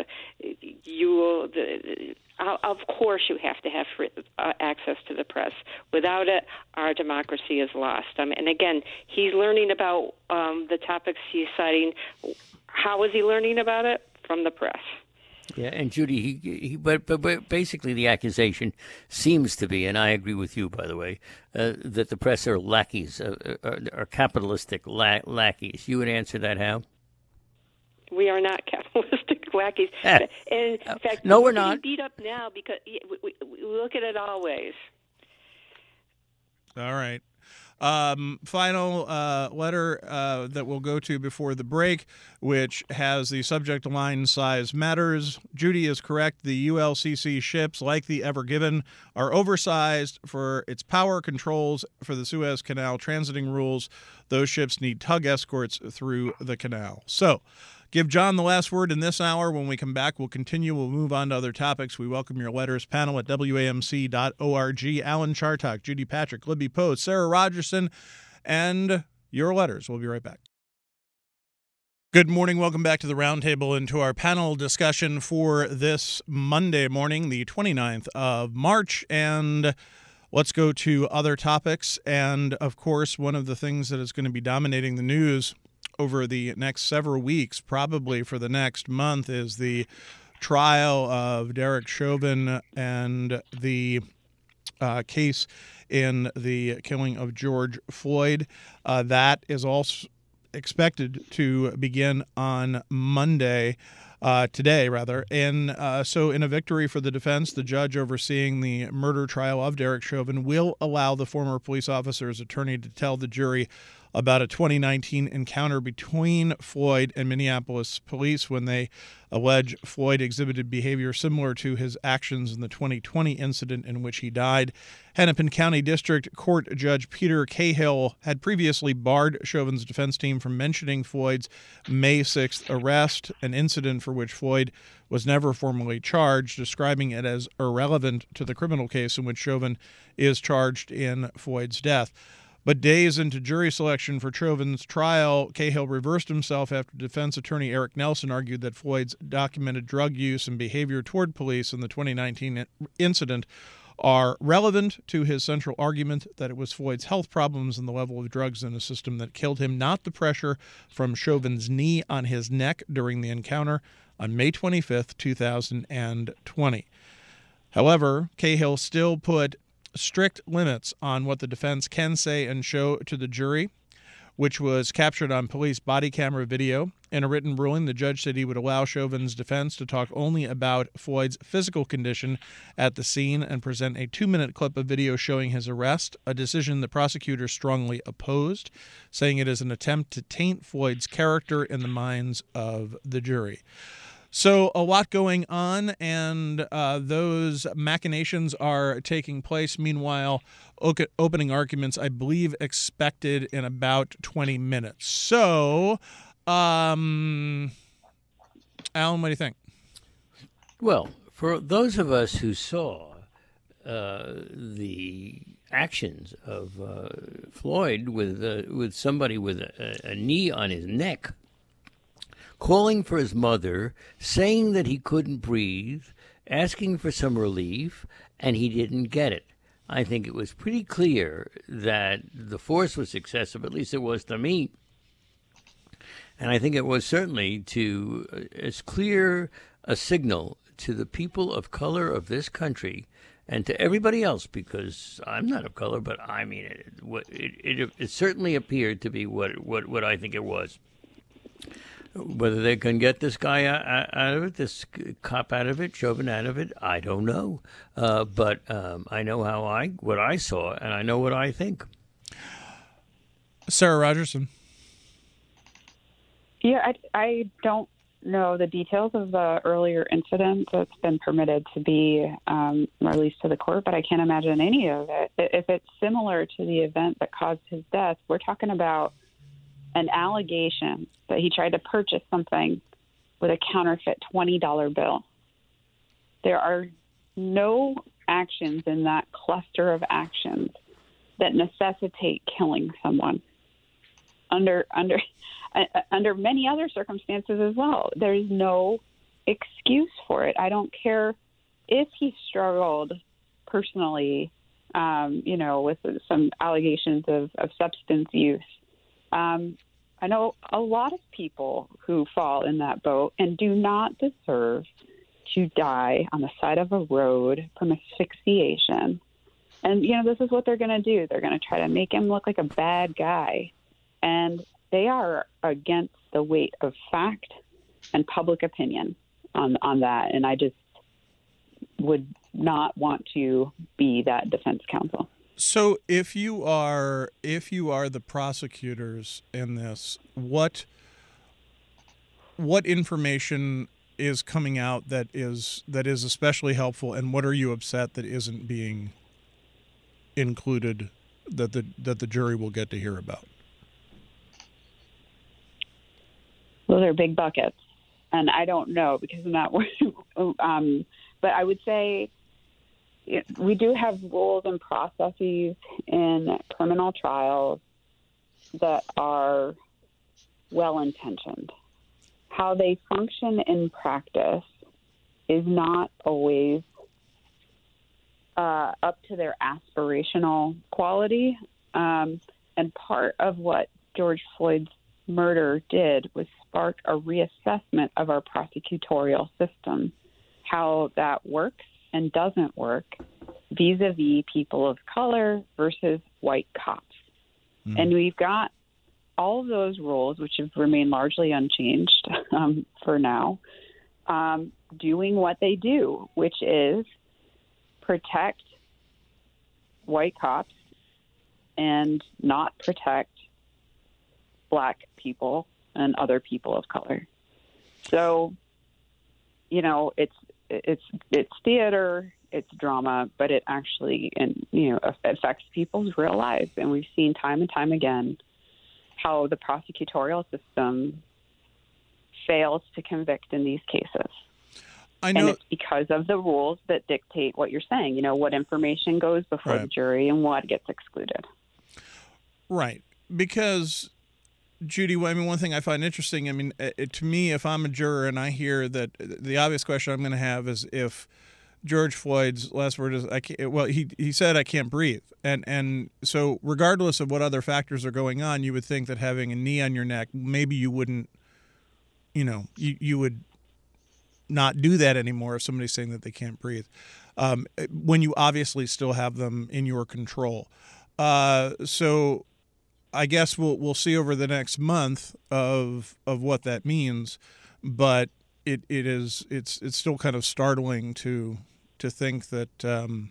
Of course, you have to have access to the press. Without it, our democracy is lost. And again, he's learning about the topics he's citing. How is he learning about it? From the press. Yeah, and Judy, but basically the accusation seems to be, and I agree with you, by the way, that the press are lackeys, are capitalistic lackeys. You would answer that how? We are not capitalistic lackeys. In fact, no, we're getting not. beat up now because we look at it always. All right. Final letter that we'll go to before the break, which has the subject line "Size Matters." Judy is correct. The ULCC ships, like the Ever Given, are oversized for its power controls for the Suez Canal transiting rules. Those ships need tug escorts through the canal. So, give John the last word in this hour. When we come back, we'll continue. We'll move on to other topics. We welcome your letters. Panel at WAMC.org. Alan Chartock, Judy Patrick, Libby Poe, Sarah Rogerson, and your letters. We'll be right back. Good morning. Welcome back to the Roundtable and to our panel discussion for this Monday morning, the 29th of March. And let's go to other topics. And, of course, one of the things that is going to be dominating the news over the next several weeks, probably for the next month, is the trial of Derek Chauvin and the case in the killing of George Floyd. That is also expected to begin on Monday. Today, rather. And so in a victory for the defense, the judge overseeing the murder trial of Derek Chauvin will allow the former police officer's attorney to tell the jury about a 2019 encounter between Floyd and Minneapolis police when they allege Floyd exhibited behavior similar to his actions in the 2020 incident in which he died. Hennepin County District Court Judge Peter Cahill had previously barred Chauvin's defense team from mentioning Floyd's May 6th arrest, an incident for which Floyd was never formally charged, describing it as irrelevant to the criminal case in which Chauvin is charged in Floyd's death. But days into jury selection for Chauvin's trial, Cahill reversed himself after defense attorney Eric Nelson argued that Floyd's documented drug use and behavior toward police in the 2019 incident are relevant to his central argument that it was Floyd's health problems and the level of drugs in the system that killed him, not the pressure from Chauvin's knee on his neck during the encounter on May 25th, 2020. However, Cahill still put strict limits on what the defense can say and show to the jury, which was captured on police body camera video. In a written ruling, the judge said he would allow Chauvin's defense to talk only about Floyd's physical condition at the scene and present a 2-minute clip of video showing his arrest, a decision the prosecutor strongly opposed, saying it is an attempt to taint Floyd's character in the minds of the jury. So a lot going on, and those machinations are taking place. Meanwhile, opening arguments, I believe, expected in about 20 minutes. So, Alan, what do you think? Well, for those of us who saw the actions of Floyd with somebody with a knee on his neck, calling for his mother, saying that he couldn't breathe, asking for some relief, and he didn't get it. I think it was pretty clear that the force was excessive, at least it was to me. And I think it was certainly to as clear a signal to the people of color of this country and to everybody else, because I'm not of color, but I mean, it certainly appeared to be what I think it was. Whether they can get this guy out of it, this cop out of it, Chauvin out of it, I don't know. But I know what I saw, and I know what I think. Sarah Rogerson. Yeah, I don't know the details of the earlier incident that's been permitted to be released to the court, but I can't imagine any of it. If it's similar to the event that caused his death, we're talking about an allegation that he tried to purchase something with a counterfeit $20 bill. There are no actions in that cluster of actions that necessitate killing someone under many other circumstances as well. There's no excuse for it. I don't care if he struggled personally, with some allegations of substance use. I know a lot of people who fall in that boat and do not deserve to die on the side of a road from asphyxiation. And, this is what they're going to do. They're going to try to make him look like a bad guy. And they are against the weight of fact and public opinion on that. And I just would not want to be that defense counsel. So if you are the prosecutors in this, what information is coming out that is especially helpful, and what are you upset that isn't being included that the jury will get to hear about? Those are big buckets, and I don't know because I'm not. But I would say we do have rules and processes in criminal trials that are well-intentioned. How they function in practice is not always up to their aspirational quality. And part of what George Floyd's murder did was spark a reassessment of our prosecutorial system, how that works and doesn't work vis-a-vis people of color versus white cops. Mm. And we've got all of those rules, which have remained largely unchanged for now, doing what they do, which is protect white cops and not protect Black people and other people of color. So, it's theater, it's drama, but it actually affects people's real lives. And we've seen time and time again how the prosecutorial system fails to convict in these cases. I know. And it's because of the rules that dictate what you're saying, what information goes before the jury and what gets excluded. Right. Because, Judy, one thing I find interesting, to me, if I'm a juror and I hear that, the obvious question I'm going to have is if George Floyd's last word is, he said, I can't breathe. And so regardless of what other factors are going on, you would think that having a knee on your neck, maybe you wouldn't, you would not do that anymore if somebody's saying that they can't breathe, when you obviously still have them in your control. So I guess we'll see over the next month of what that means, but it's still kind of startling to think that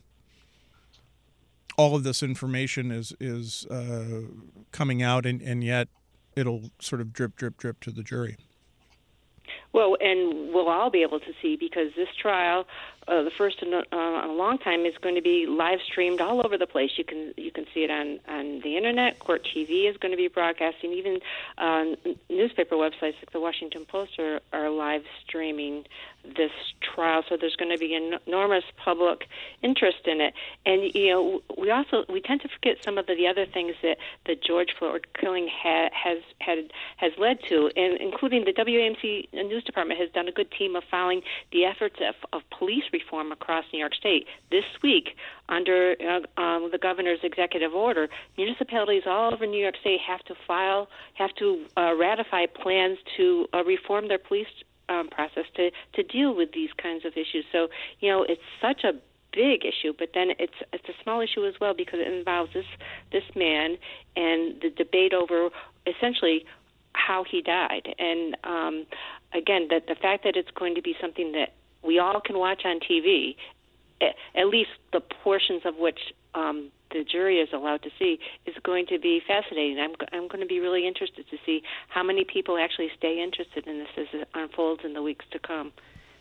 all of this information is coming out, and yet it'll sort of drip to the jury. Well, and we'll all be able to see, because this trial, the first in a long time, is going to be live streamed all over the place. You can see it on the internet. Court TV is going to be broadcasting. Even newspaper websites like the Washington Post are live streaming this trial. So there's going to be enormous public interest in it. And we tend to forget some of the other things that the George Floyd killing has led to, and including the WAMC News Department has done a good team of following the efforts of police reform across New York State. This week, under the governor's executive order, municipalities all over New York State have to ratify plans to reform their police process to deal with these kinds of issues. So, it's such a big issue, but then it's a small issue as well, because it involves this man and the debate over essentially how he died. And again, the fact that it's going to be something that we all can watch on TV, at least the portions of which the jury is allowed to see, is going to be fascinating. I'm going to be really interested to see how many people actually stay interested in this as it unfolds in the weeks to come.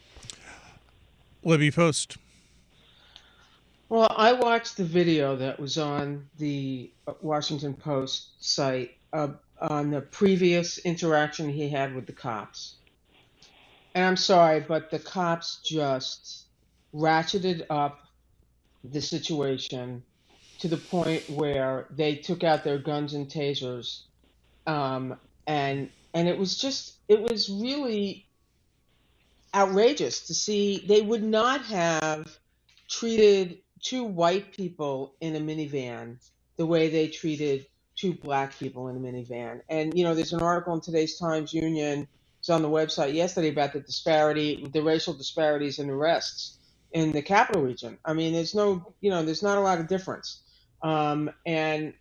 Libby Post. Well, I watched the video that was on the Washington Post site on the previous interaction he had with the cops. And I'm sorry, but the cops just ratcheted up the situation to the point where they took out their guns and tasers. And it was really outrageous to see. They would not have treated two white people in a minivan the way they treated two Black people in a minivan. And, there's an article in today's Times-Union was on the website yesterday about the racial disparities in arrests in the capital region. I mean, there's not a lot of difference. And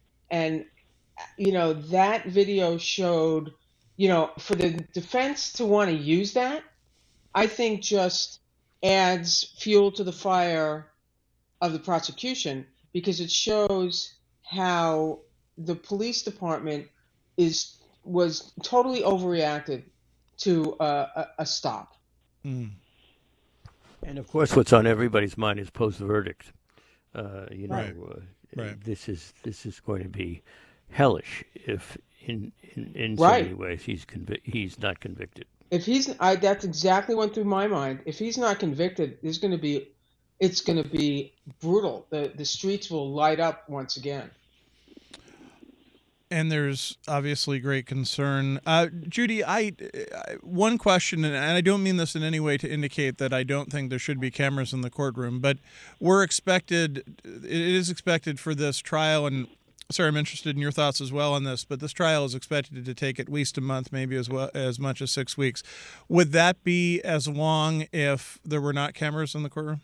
that video showed, for the defense to want to use that, I think just adds fuel to the fire of the prosecution, because it shows how the police department was totally overreacted to a stop. Mm. And of course, what's on everybody's mind is post-verdict. Right. This is going to be hellish if, in so Right. many ways, he's not convicted. If that's exactly what went through my mind. If he's not convicted, it's going to be brutal. The streets will light up once again. And there's obviously great concern. Judy, one question, and I don't mean this in any way to indicate that I don't think there should be cameras in the courtroom, but it is expected for this trial, and Sarah, I'm interested in your thoughts as well on this, but this trial is expected to take at least a month, maybe as much as 6 weeks. Would that be as long if there were not cameras in the courtroom?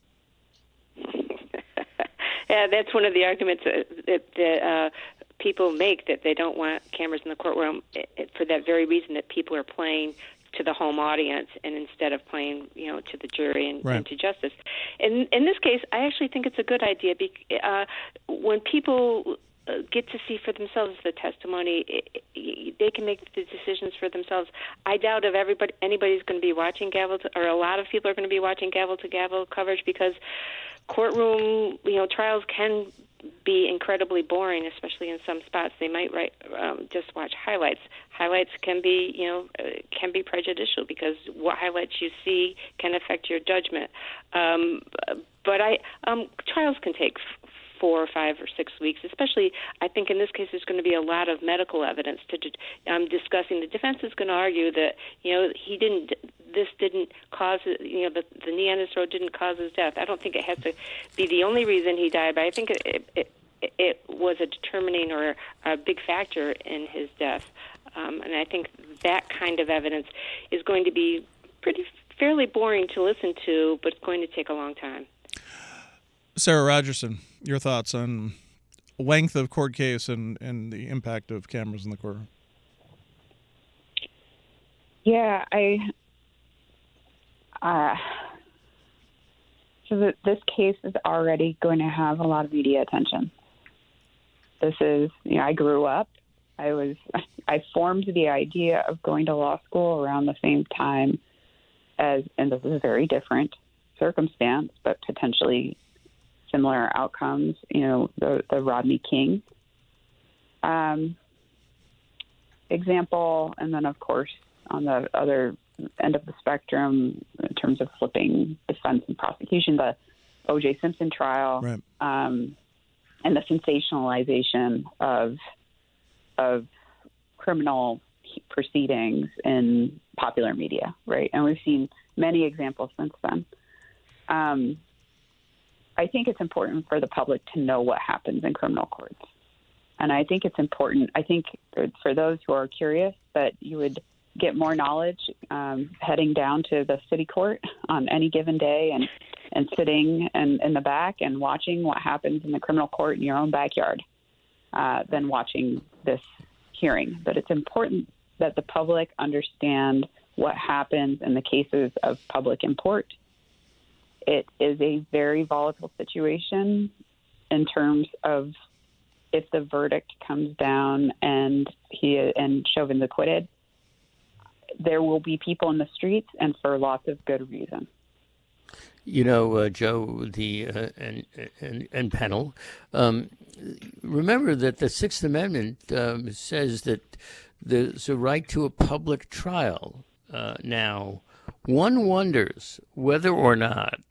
Yeah, that's one of the arguments that people make, that they don't want cameras in the courtroom for that very reason, that people are playing to the home audience and instead of playing, to the jury and to justice. In this case, I actually think it's a good idea. When people get to see for themselves the testimony, they can make the decisions for themselves. I doubt if anybody's going to be watching or a lot of people are going to be watching gavel-to-gavel coverage, because courtroom, trials can be incredibly boring, especially in some spots. They might just watch highlights. Highlights can be prejudicial, because what highlights you see can affect your judgment. But trials can take 4 or 5 or 6 weeks, especially, I think in this case there's going to be a lot of medical evidence discussing. The defense is going to argue that, this didn't cause, the knee on his throat didn't cause his death. I don't think it has to be the only reason he died, but I think it was a determining or a big factor in his death. And I think that kind of evidence is going to be fairly boring to listen to, but it's going to take a long time. Sarah Rogerson, your thoughts on length of court case and the impact of cameras in the courtroom? Yeah, this case is already going to have a lot of media attention. This is, I grew up. I formed the idea of going to law school around the same time and this is a very different circumstance, but potentially similar outcomes, the Rodney King example. And then, of course, on the other end of the spectrum, in terms of flipping defense and prosecution, the O.J. Simpson trial, right. And the sensationalization of criminal proceedings in popular media, right? And we've seen many examples since then. I think it's important for the public to know what happens in criminal courts. And I think it's important, for those who are curious, that you would get more knowledge heading down to the city court on any given day and sitting in the back and watching what happens in the criminal court in your own backyard than watching this hearing. But it's important that the public understand what happens in the cases of public import. It is a very volatile situation in terms of if the verdict comes down and Chauvin's acquitted, there will be people in the streets, and for lots of good reason. Joe, and panel, remember that the Sixth Amendment says that there's a right to a public trial. Now, one wonders whether or not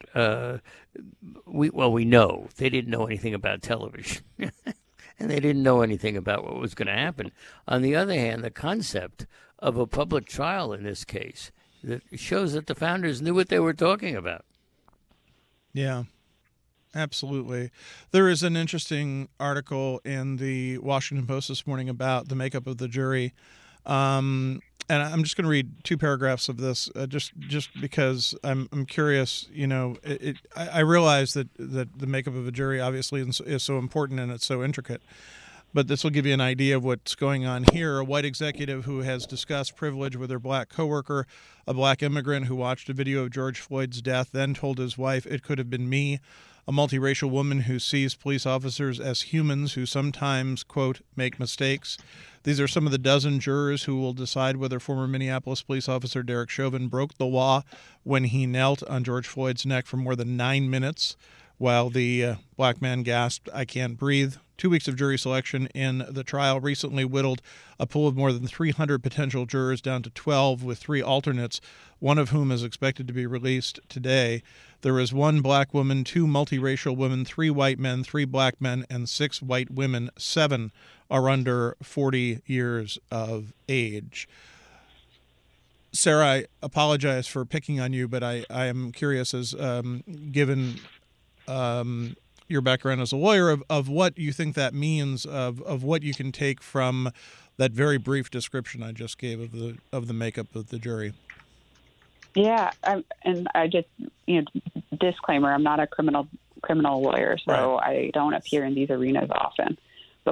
we know they didn't know anything about television, and they didn't know anything about what was going to happen. On the other hand, the concept of a public trial in this case that shows that the founders knew what they were talking about. Yeah, absolutely. There is an interesting article in the Washington Post this morning about the makeup of the jury. and I'm just going to read 2 paragraphs of this, just because I'm curious. I realize that the makeup of a jury obviously is so important and it's so intricate. But this will give you an idea of what's going on here. A white executive who has discussed privilege with her black coworker, a black immigrant who watched a video of George Floyd's death, then told his wife, "It could have been me." A multiracial woman who sees police officers as humans who sometimes, quote, make mistakes. These are some of the dozen jurors who will decide whether former Minneapolis police officer Derek Chauvin broke the law when he knelt on George Floyd's neck for more than 9 minutes while the black man gasped, "I can't breathe." 2 weeks of jury selection in the trial recently whittled a pool of more than 300 potential jurors down to 12 with 3 alternates, one of whom is expected to be released today. There is 1 black woman, 2 multiracial women, 3 white men, 3 black men, and 6 white women. 7 are under 40 years of age. Sarah, I apologize for picking on you, but I am curious, as given your background as a lawyer, of what you think that means, of what you can take from that very brief description I just gave of the makeup of the jury. Yeah, and I just, disclaimer, I'm not a criminal lawyer, so right. I don't appear in these arenas often. But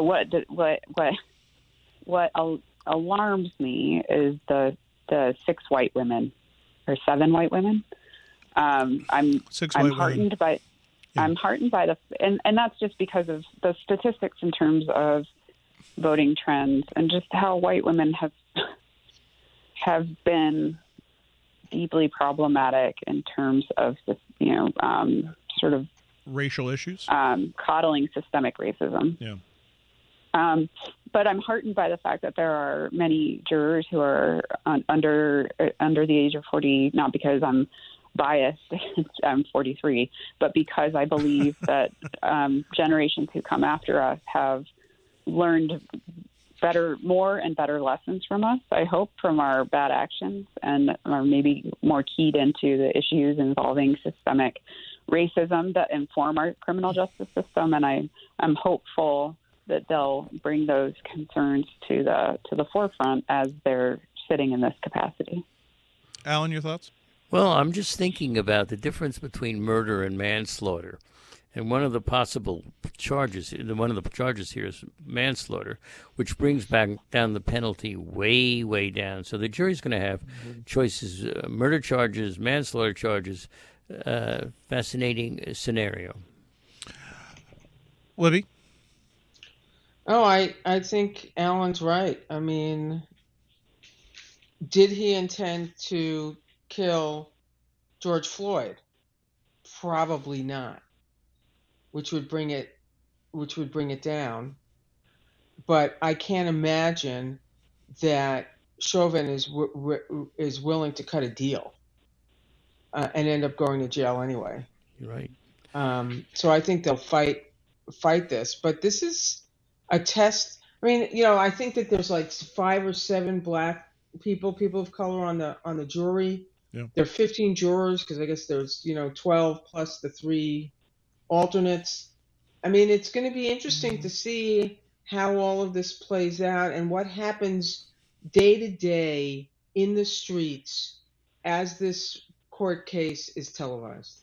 what alarms me is the 6 white women or 7 white women. I'm heartened by. Yeah. I'm heartened by and that's just because of the statistics in terms of voting trends and just how white women have been deeply problematic in terms of this, sort of racial issues, coddling systemic racism. Yeah. But I'm heartened by the fact that there are many jurors who are under the age of 40, not because I'm biased, I'm 43, but because I believe that generations who come after us have learned more and better lessons from us, I hope, from our bad actions, and are maybe more keyed into the issues involving systemic racism that inform our criminal justice system. And I'm hopeful that they'll bring those concerns to the forefront as they're sitting in this capacity. Alan, your thoughts? Well, I'm just thinking about the difference between murder and manslaughter. And one of the possible charges, here is manslaughter, which brings back down the penalty way, way down. So the jury's going to have choices, murder charges, manslaughter charges. Fascinating scenario. Libby? Oh, I think Alan's right. I mean, did he intend to kill George Floyd? Probably not, which would bring it down. But I can't imagine that Chauvin is willing to cut a deal and end up going to jail anyway. You're right. So I think they'll fight this. But this is a test. I mean, I think that there's like 5 or 7 black people of color on the jury. Yeah. There are 15 jurors because I guess there's 12 plus the 3 alternates. I mean, it's going to be interesting to see how all of this plays out and what happens day to day in the streets as this court case is televised.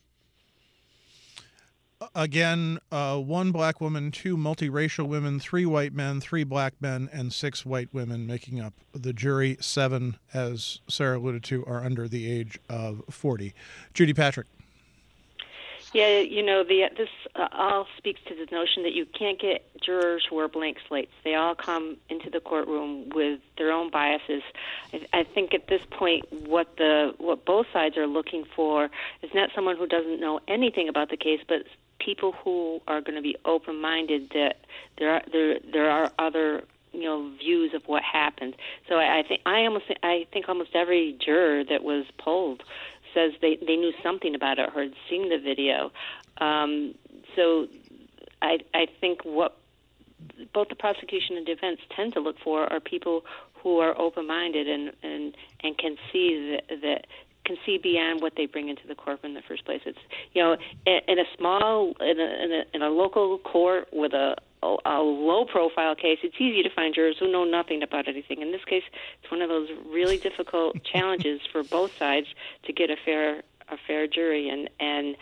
Again, 1 black woman, 2 multiracial women, 3 white men, 3 black men, and 6 white women making up the jury. 7, as Sarah alluded to, are under the age of 40. Judy Patrick. Yeah, this all speaks to the notion that you can't get jurors who are blank slates. They all come into the courtroom with their own biases. I think at this point, what both sides are looking for is not someone who doesn't know anything about the case, but people who are going to be open-minded that there are other views of what happened. So I think almost every juror that was polled says they knew something about it or had seen the video. So I think what both the prosecution and defense tend to look for are people who are open-minded and can see that can see beyond what they bring into the courtroom in the first place. It's in a local court with a a low-profile case, it's easy to find jurors who know nothing about anything. In this case, it's one of those really difficult challenges for both sides to get a fair jury, and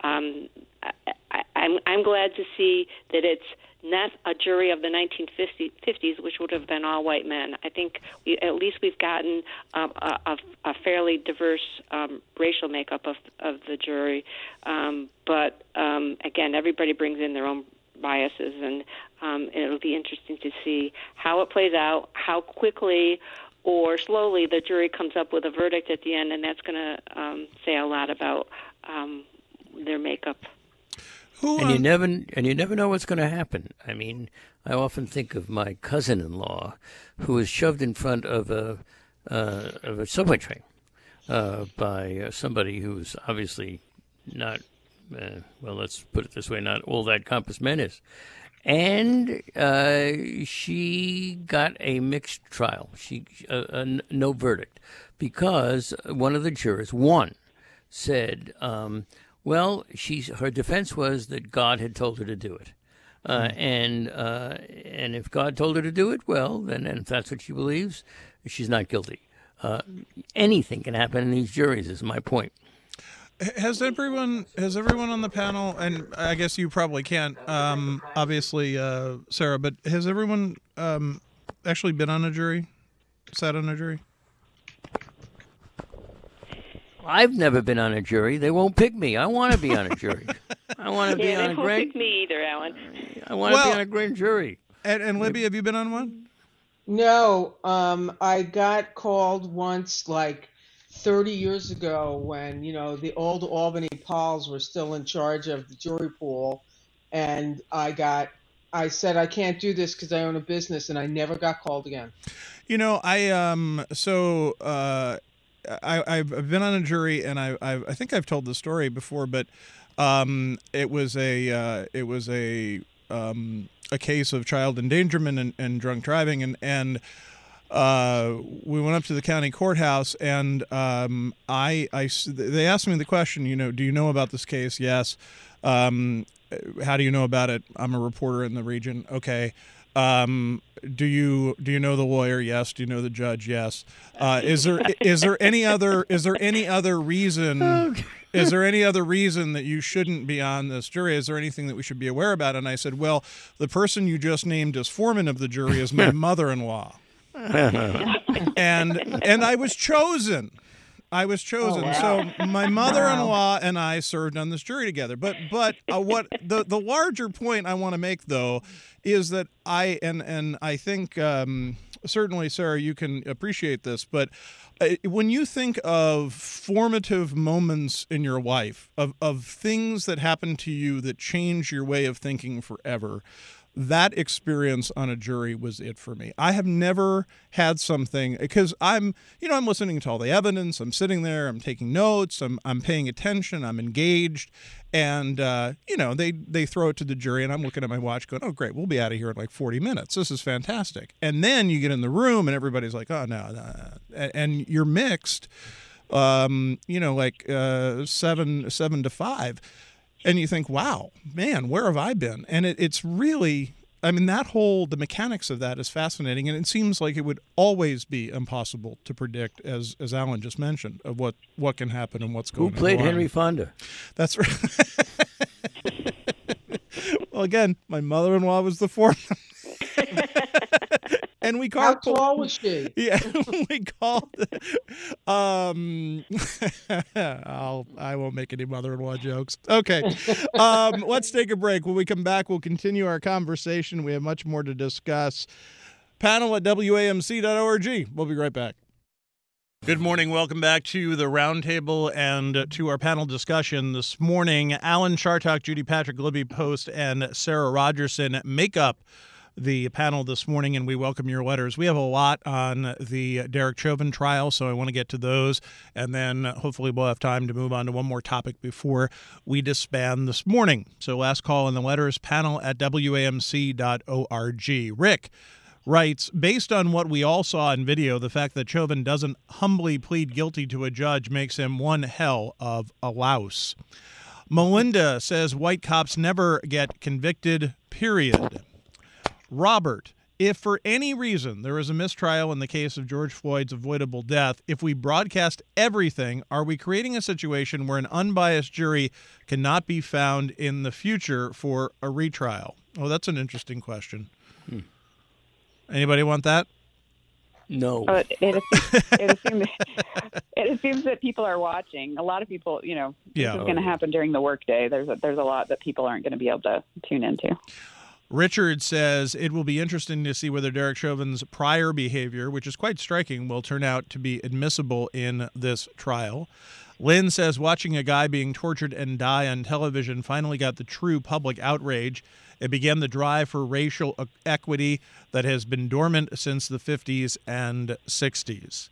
I'm glad to see that it's not a jury of the 1950s, which would have been all white men. I think at least we've gotten a fairly diverse racial makeup of the jury. But again, everybody brings in their own biases, and it'll be interesting to see how it plays out, how quickly or slowly the jury comes up with a verdict at the end, and that's going to say a lot about their makeup. And you never know what's going to happen. I mean, I often think of my cousin-in-law, who was shoved in front of a subway train by somebody who's obviously not, well, let's put it this way, not all that compos mentis. And she got a mixed trial. No verdict, because one of the jurors, said, well, her defense was that God had told her to do it, and if God told her to do it, well, then, and if that's what she believes, she's not guilty. Anything can happen in these juries, is my point. Has everyone on the panel, and I guess you probably can't, obviously, Sarah, but has everyone actually been on a jury, sat on a jury? I've never been on a jury. They won't pick me. I want to be on a jury. I want to be on a grand. They won't pick me either, Alan. I want to be on a grand jury. And Libby, have you been on one? No, I got called once, like 30 years ago, when the old Albany Pauls were still in charge of the jury pool, and I said I can't do this because I own a business, and I never got called again. I've been on a jury, and I think I've told the story before, but it was a case of child endangerment and drunk driving, and we went up to the county courthouse, and they asked me the question, do you know about this case? Yes. How do you know about it? I'm a reporter in the region. Okay. Do you know the lawyer? Yes. Do you know the judge? Yes. Is there any other reason? Is there any other reason that you shouldn't be on this jury? Is there anything that we should be aware about? And I said, well, the person you just named as foreman of the jury is my mother-in-law, and I was chosen. Oh, wow. So my mother-in-law and I served on this jury together. But what the larger point I want to make, though, is that I think certainly, Sarah, you can appreciate this, but when you think of formative moments in your life, of things that happen to you that change your way of thinking forever, that experience on a jury was it for me. I have never had something, because I'm listening to all the evidence. I'm sitting there. I'm taking notes. I'm paying attention. I'm engaged. And, they throw it to the jury, and I'm looking at my watch going, oh, great, we'll be out of here in like 40 minutes. This is fantastic. And then you get in the room, and everybody's like, oh, no. And you're mixed, like 7 to 5. And you think, wow, man, where have I been? And it's really, the mechanics of that is fascinating. And it seems like it would always be impossible to predict, as Alan just mentioned, of what can happen and what's going on. Who played Henry Fonda? That's right. Well, again, my mother-in-law was the foreman. And we called. How tall was she? Yeah, we called. I won't make any mother-in-law jokes. Okay, let's take a break. When we come back, we'll continue our conversation. We have much more to discuss. Panel at WAMC.org. We'll be right back. Good morning. Welcome back to the Roundtable and to our panel discussion this morning. Alan Chartock, Judy Patrick, Libby Post, and Sarah Rogerson make up the panel this morning, and we welcome your letters. We have a lot on the Derek Chauvin trial, so I want to get to those, and then hopefully we'll have time to move on to one more topic before we disband this morning. So last call in the letters, panel at WAMC.org. Rick writes, based on what we all saw in video, the fact that Chauvin doesn't humbly plead guilty to a judge makes him one hell of a louse. Melinda says white cops never get convicted, period. Robert, if for any reason there is a mistrial in the case of George Floyd's avoidable death, if we broadcast everything, are we creating a situation where an unbiased jury cannot be found in the future for a retrial? Oh, that's an interesting question. Anybody want that? No. It assumes that people are watching. A lot of people, this is going to happen during the workday. There's a lot that people aren't going to be able to tune into. Richard says it will be interesting to see whether Derek Chauvin's prior behavior, which is quite striking, will turn out to be admissible in this trial. Lynn says watching a guy being tortured and die on television finally got the true public outrage. It began the drive for racial equity that has been dormant since the 50s and 60s.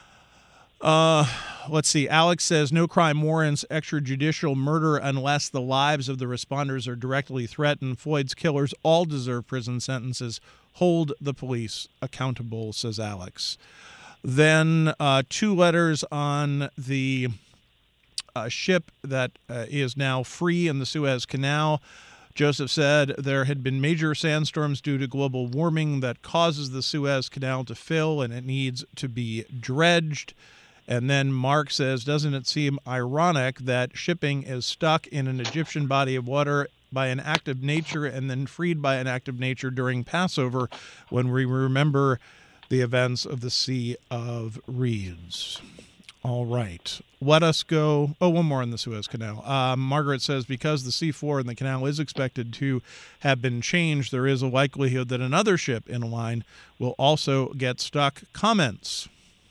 Let's see. Alex says no crime warrants extrajudicial murder unless the lives of the responders are directly threatened. Floyd's killers all deserve prison sentences. Hold the police accountable, says Alex. Then 2 letters on the ship that is now free in the Suez Canal. Joseph said there had been major sandstorms due to global warming that causes the Suez Canal to fill, and it needs to be dredged. And then Mark says, doesn't it seem ironic that shipping is stuck in an Egyptian body of water by an act of nature and then freed by an act of nature during Passover when we remember the events of the Sea of Reeds? All right. Let us go. Oh, one more on the Suez Canal. Margaret says because the seafloor in the canal is expected to have been changed, there is a likelihood that another ship in a line will also get stuck. Comments?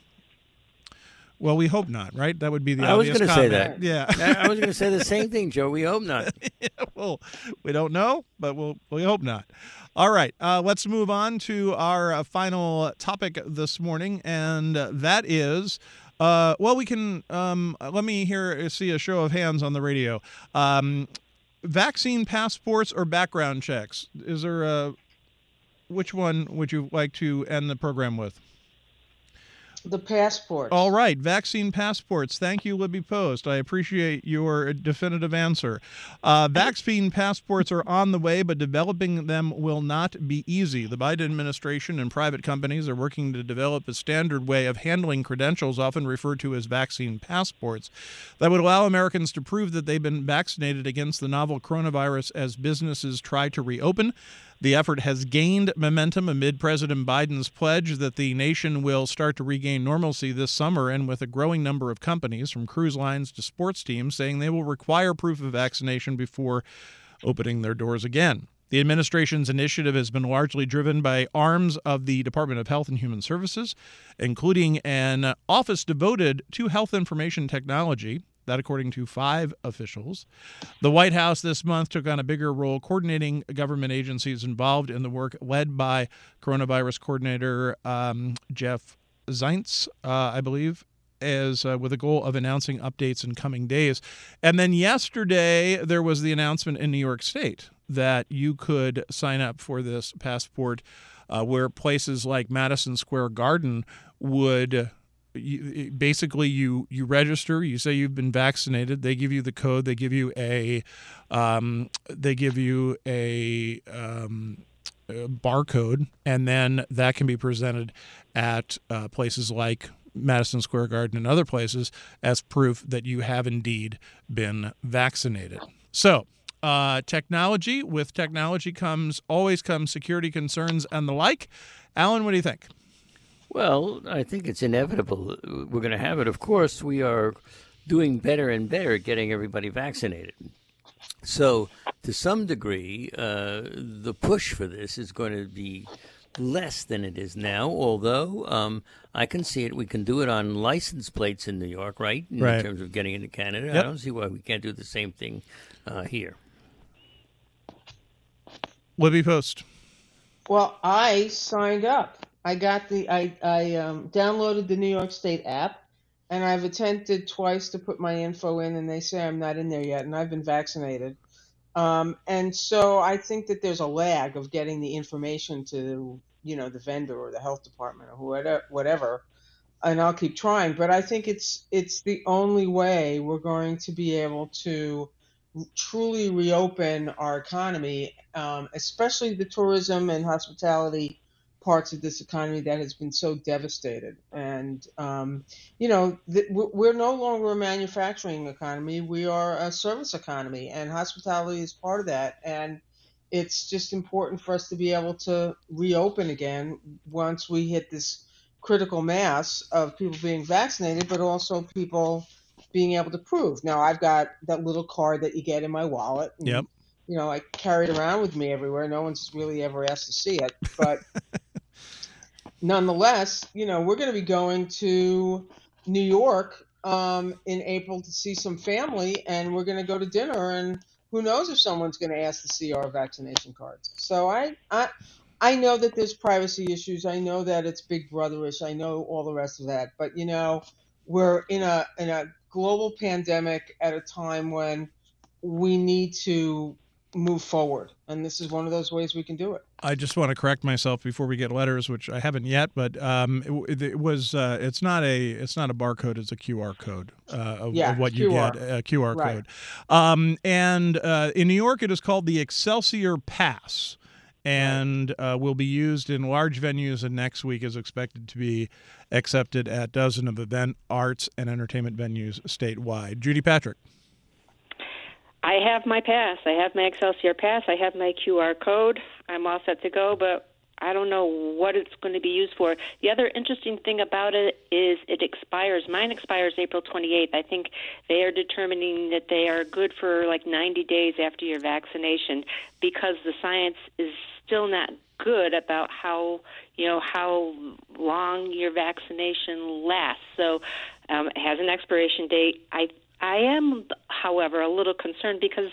Well, we hope not, right? That would be the obvious comment. I was going to say that. Yeah. I was going to say the same thing, Joe. We hope not. Yeah, well, we don't know, but we hope not. All right. Let's move on to our final topic this morning, and that is, we can, let me see a show of hands on the radio. Vaccine passports or background checks? Is there which one would you like to end the program with? The passports. All right, vaccine passports. Thank you, Libby Post. I appreciate your definitive answer. Vaccine passports are on the way, but developing them will not be easy. The Biden administration and private companies are working to develop a standard way of handling credentials, often referred to as vaccine passports, that would allow Americans to prove that they've been vaccinated against the novel coronavirus as businesses try to reopen. The effort has gained momentum amid President Biden's pledge that the nation will start to regain normalcy this summer, and with a growing number of companies, from cruise lines to sports teams, saying they will require proof of vaccination before opening their doors again. The administration's initiative has been largely driven by arms of the Department of Health and Human Services, including an office devoted to health information technology. That, according to 5 officials. The White House this month took on a bigger role coordinating government agencies involved in the work led by coronavirus coordinator Jeff Zients, I believe, with a goal of announcing updates in coming days. And then yesterday, there was the announcement in New York State that you could sign up for this passport where places like Madison Square Garden would... You register, you say you've been vaccinated, they give you the code, they give you a barcode, and then that can be presented at places like Madison Square Garden and other places as proof that you have indeed been vaccinated. So technology, with technology always comes security concerns and the like. Alan, what do you think? Well, I think it's inevitable. We're going to have it. Of course, we are doing better and better at getting everybody vaccinated. So, to some degree, the push for this is going to be less than it is now, although I can see it. We can do it on license plates in New York, right? In terms of getting into Canada. Yep. I don't see why we can't do the same thing here. Libby Post. Well, I signed up. I downloaded the New York State app, and I've attempted twice to put my info in, and they say I'm not in there yet, and I've been vaccinated. And so I think that there's a lag of getting the information to, the vendor or the health department or whatever, and I'll keep trying. But I think it's the only way we're going to be able to truly reopen our economy, especially the tourism and hospitality parts of this economy that has been so devastated. And, we're no longer a manufacturing economy. We are a service economy, and hospitality is part of that. And it's just important for us to be able to reopen again once we hit this critical mass of people being vaccinated, but also people being able to prove. Now, I've got that little card that you get in my wallet, Yep. and I carry it around with me everywhere. No one's really ever asked to see it, but nonetheless, we're going to be going to New York in April to see some family, and we're going to go to dinner, and who knows if someone's going to ask to see our vaccination cards. So I know that there's privacy issues. I know that it's Big Brotherish. I know all the rest of that. But we're in a global pandemic at a time when we need to move forward, and this is one of those ways we can do it. I just want to correct myself before we get letters, which I haven't yet, but it was it's not a barcode, it's a QR code of what you QR. get, a QR Right. code. And in New York, it is called the Excelsior Pass, and will be used in large venues, and next week is expected to be accepted at dozens of event, arts, and entertainment venues statewide. Judy Patrick. I have my pass. I have my Excelsior pass. I have my QR code. I'm all set to go, but I don't know what it's going to be used for. The other interesting thing about it is it expires. Mine expires April 28th. I think they are determining that they are good for like 90 days after your vaccination because the science is still not good about how long your vaccination lasts. So it has an expiration date. I am, however, a little concerned because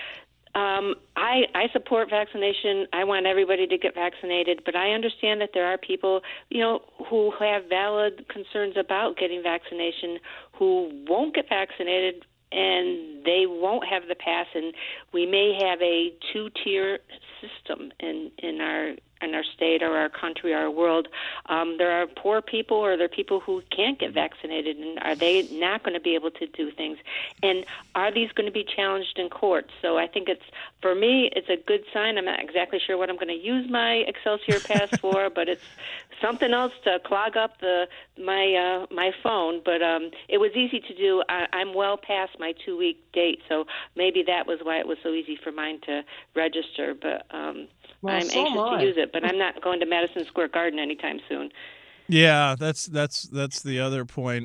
I support vaccination. I want everybody to get vaccinated, but I understand that there are people, who have valid concerns about getting vaccination who won't get vaccinated and they won't have the pass, and we may have a two-tier system in our state or our country or our world. There are poor people or there are people who can't get vaccinated, and are they not going to be able to do things? And are these going to be challenged in court? So I think for me, it's a good sign. I'm not exactly sure what I'm going to use my Excelsior pass for, but it's something else to clog up my phone. But it was easy to do. I'm well past my 2-week date, so maybe that was why it was so easy for mine to register. But Well, I'm so anxious am I. to use it, but I'm not going to Madison Square Garden anytime soon. Yeah, that's the other point.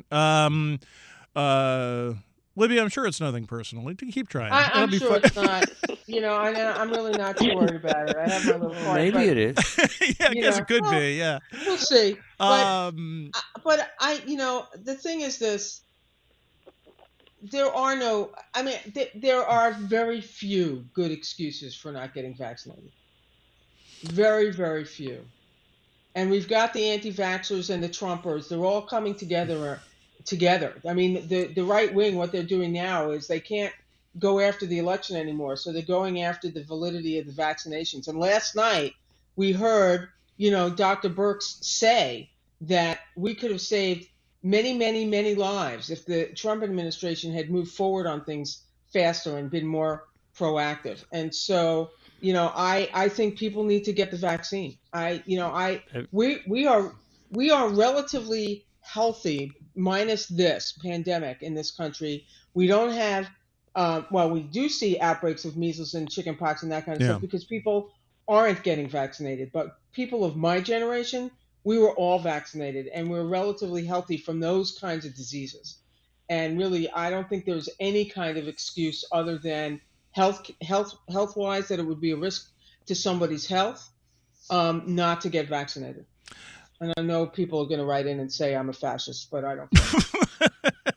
Libby, I'm sure it's nothing personal. Keep trying. I'm sure it's not. I'm really not too worried about it. I have my little card. Maybe it is. Yeah, I guess it could be. Yeah, We'll see. But the thing is this. There are very few good excuses for not getting vaccinated. Very, very few. And we've got the anti-vaxxers and the Trumpers. They're all coming together. I mean, the right wing, what they're doing now is they can't go after the election anymore. So they're going after the validity of the vaccinations. And last night we heard, Dr. Birx say that we could have saved many, many, many lives if the Trump administration had moved forward on things faster and been more proactive. And so, I think people need to get the vaccine. We are relatively healthy minus this pandemic in this country. We don't have, we do see outbreaks of measles and chickenpox and that kind of stuff because people aren't getting vaccinated. But people of my generation, we were all vaccinated and we're relatively healthy from those kinds of diseases. And really, I don't think there's any kind of excuse other than health-wise that it would be a risk to somebody's health not to get vaccinated. And I know people are going to write in and say I'm a fascist, but I don't care.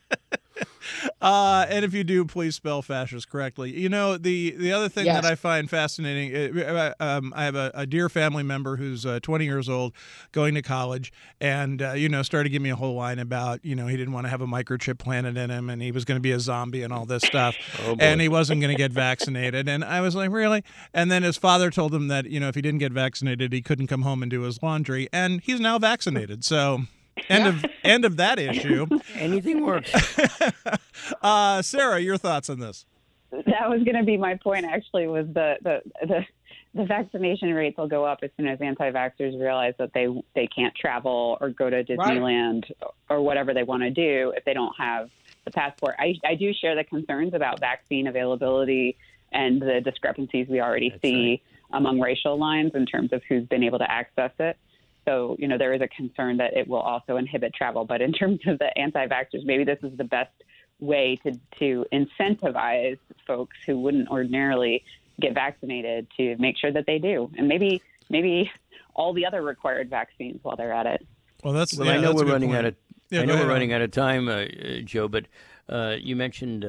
And if you do, please spell fascist correctly. The other thing that I find fascinating, I have a dear family member who's 20 years old, going to college, and started giving me a whole line about he didn't want to have a microchip planted in him, and he was going to be a zombie and all this stuff, and he wasn't going to get vaccinated. And I was like, really? And then his father told him that if he didn't get vaccinated, he couldn't come home and do his laundry, and he's now vaccinated. So. End of that issue. Anything works. Sarah, your thoughts on this? That was going to be my point, actually, was the vaccination rates will go up as soon as anti-vaxxers realize that they can't travel or go to Disneyland or whatever they want to do if they don't have the passport. I do share the concerns about vaccine availability and the discrepancies we already see among racial lines in terms of who's been able to access it. So, there is a concern that it will also inhibit travel. But in terms of the anti-vaxxers, maybe this is the best way to incentivize folks who wouldn't ordinarily get vaccinated to make sure that they do. And maybe all the other required vaccines while they're at it. Well, I know we're running out of running out of time, Joe, but you mentioned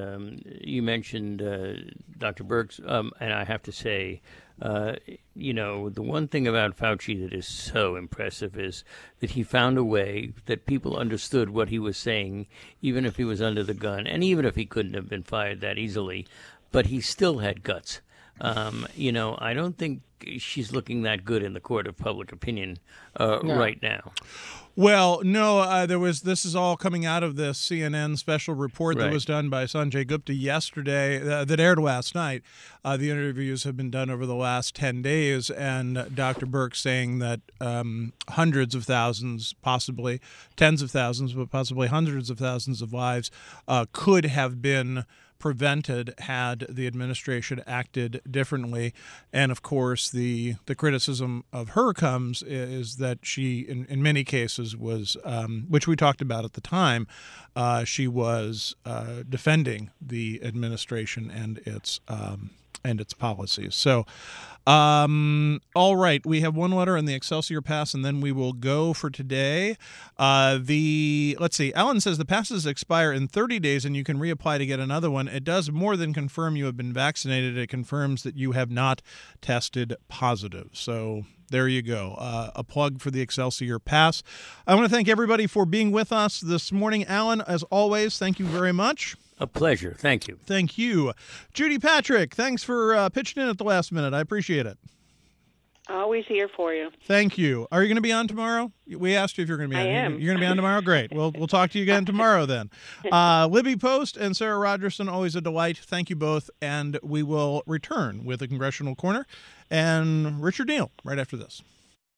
Dr. Birx, and I have to say, the one thing about Fauci that is so impressive is that he found a way that people understood what he was saying, even if he was under the gun, and even if he couldn't have been fired that easily, but he still had guts. I don't think she's looking that good in the court of public opinion right now. Well, no, this is all coming out of this CNN special report that was done by Sanjay Gupta yesterday, that aired last night. The interviews have been done over the last 10 days, and Dr. Birx saying that hundreds of thousands, possibly tens of thousands, but possibly hundreds of thousands of lives could have been prevented had the administration acted differently. And of course, the criticism of her comes is that she, in many cases, was, which we talked about at the time, she was defending the administration and its policies. So, all right, we have one letter in the Excelsior Pass, and then we will go for today. Let's see, Alan says the passes expire in 30 days and you can reapply to get another one. It does more than confirm you have been vaccinated. It confirms that you have not tested positive. So there you go. A plug for the Excelsior Pass. I want to thank everybody for being with us this morning. Alan, as always, thank you very much. A pleasure. Thank you. Thank you. Judy Patrick, thanks for pitching in at the last minute. I appreciate it. Always here for you. Thank you. Are you going to be on tomorrow? We asked you if you're going to be on. I am. You're going to be on tomorrow? Great. We'll talk to you again tomorrow then. Libby Post and Sarah Rogerson, always a delight. Thank you both. And we will return with the Congressional Corner and Richard Neal right after this.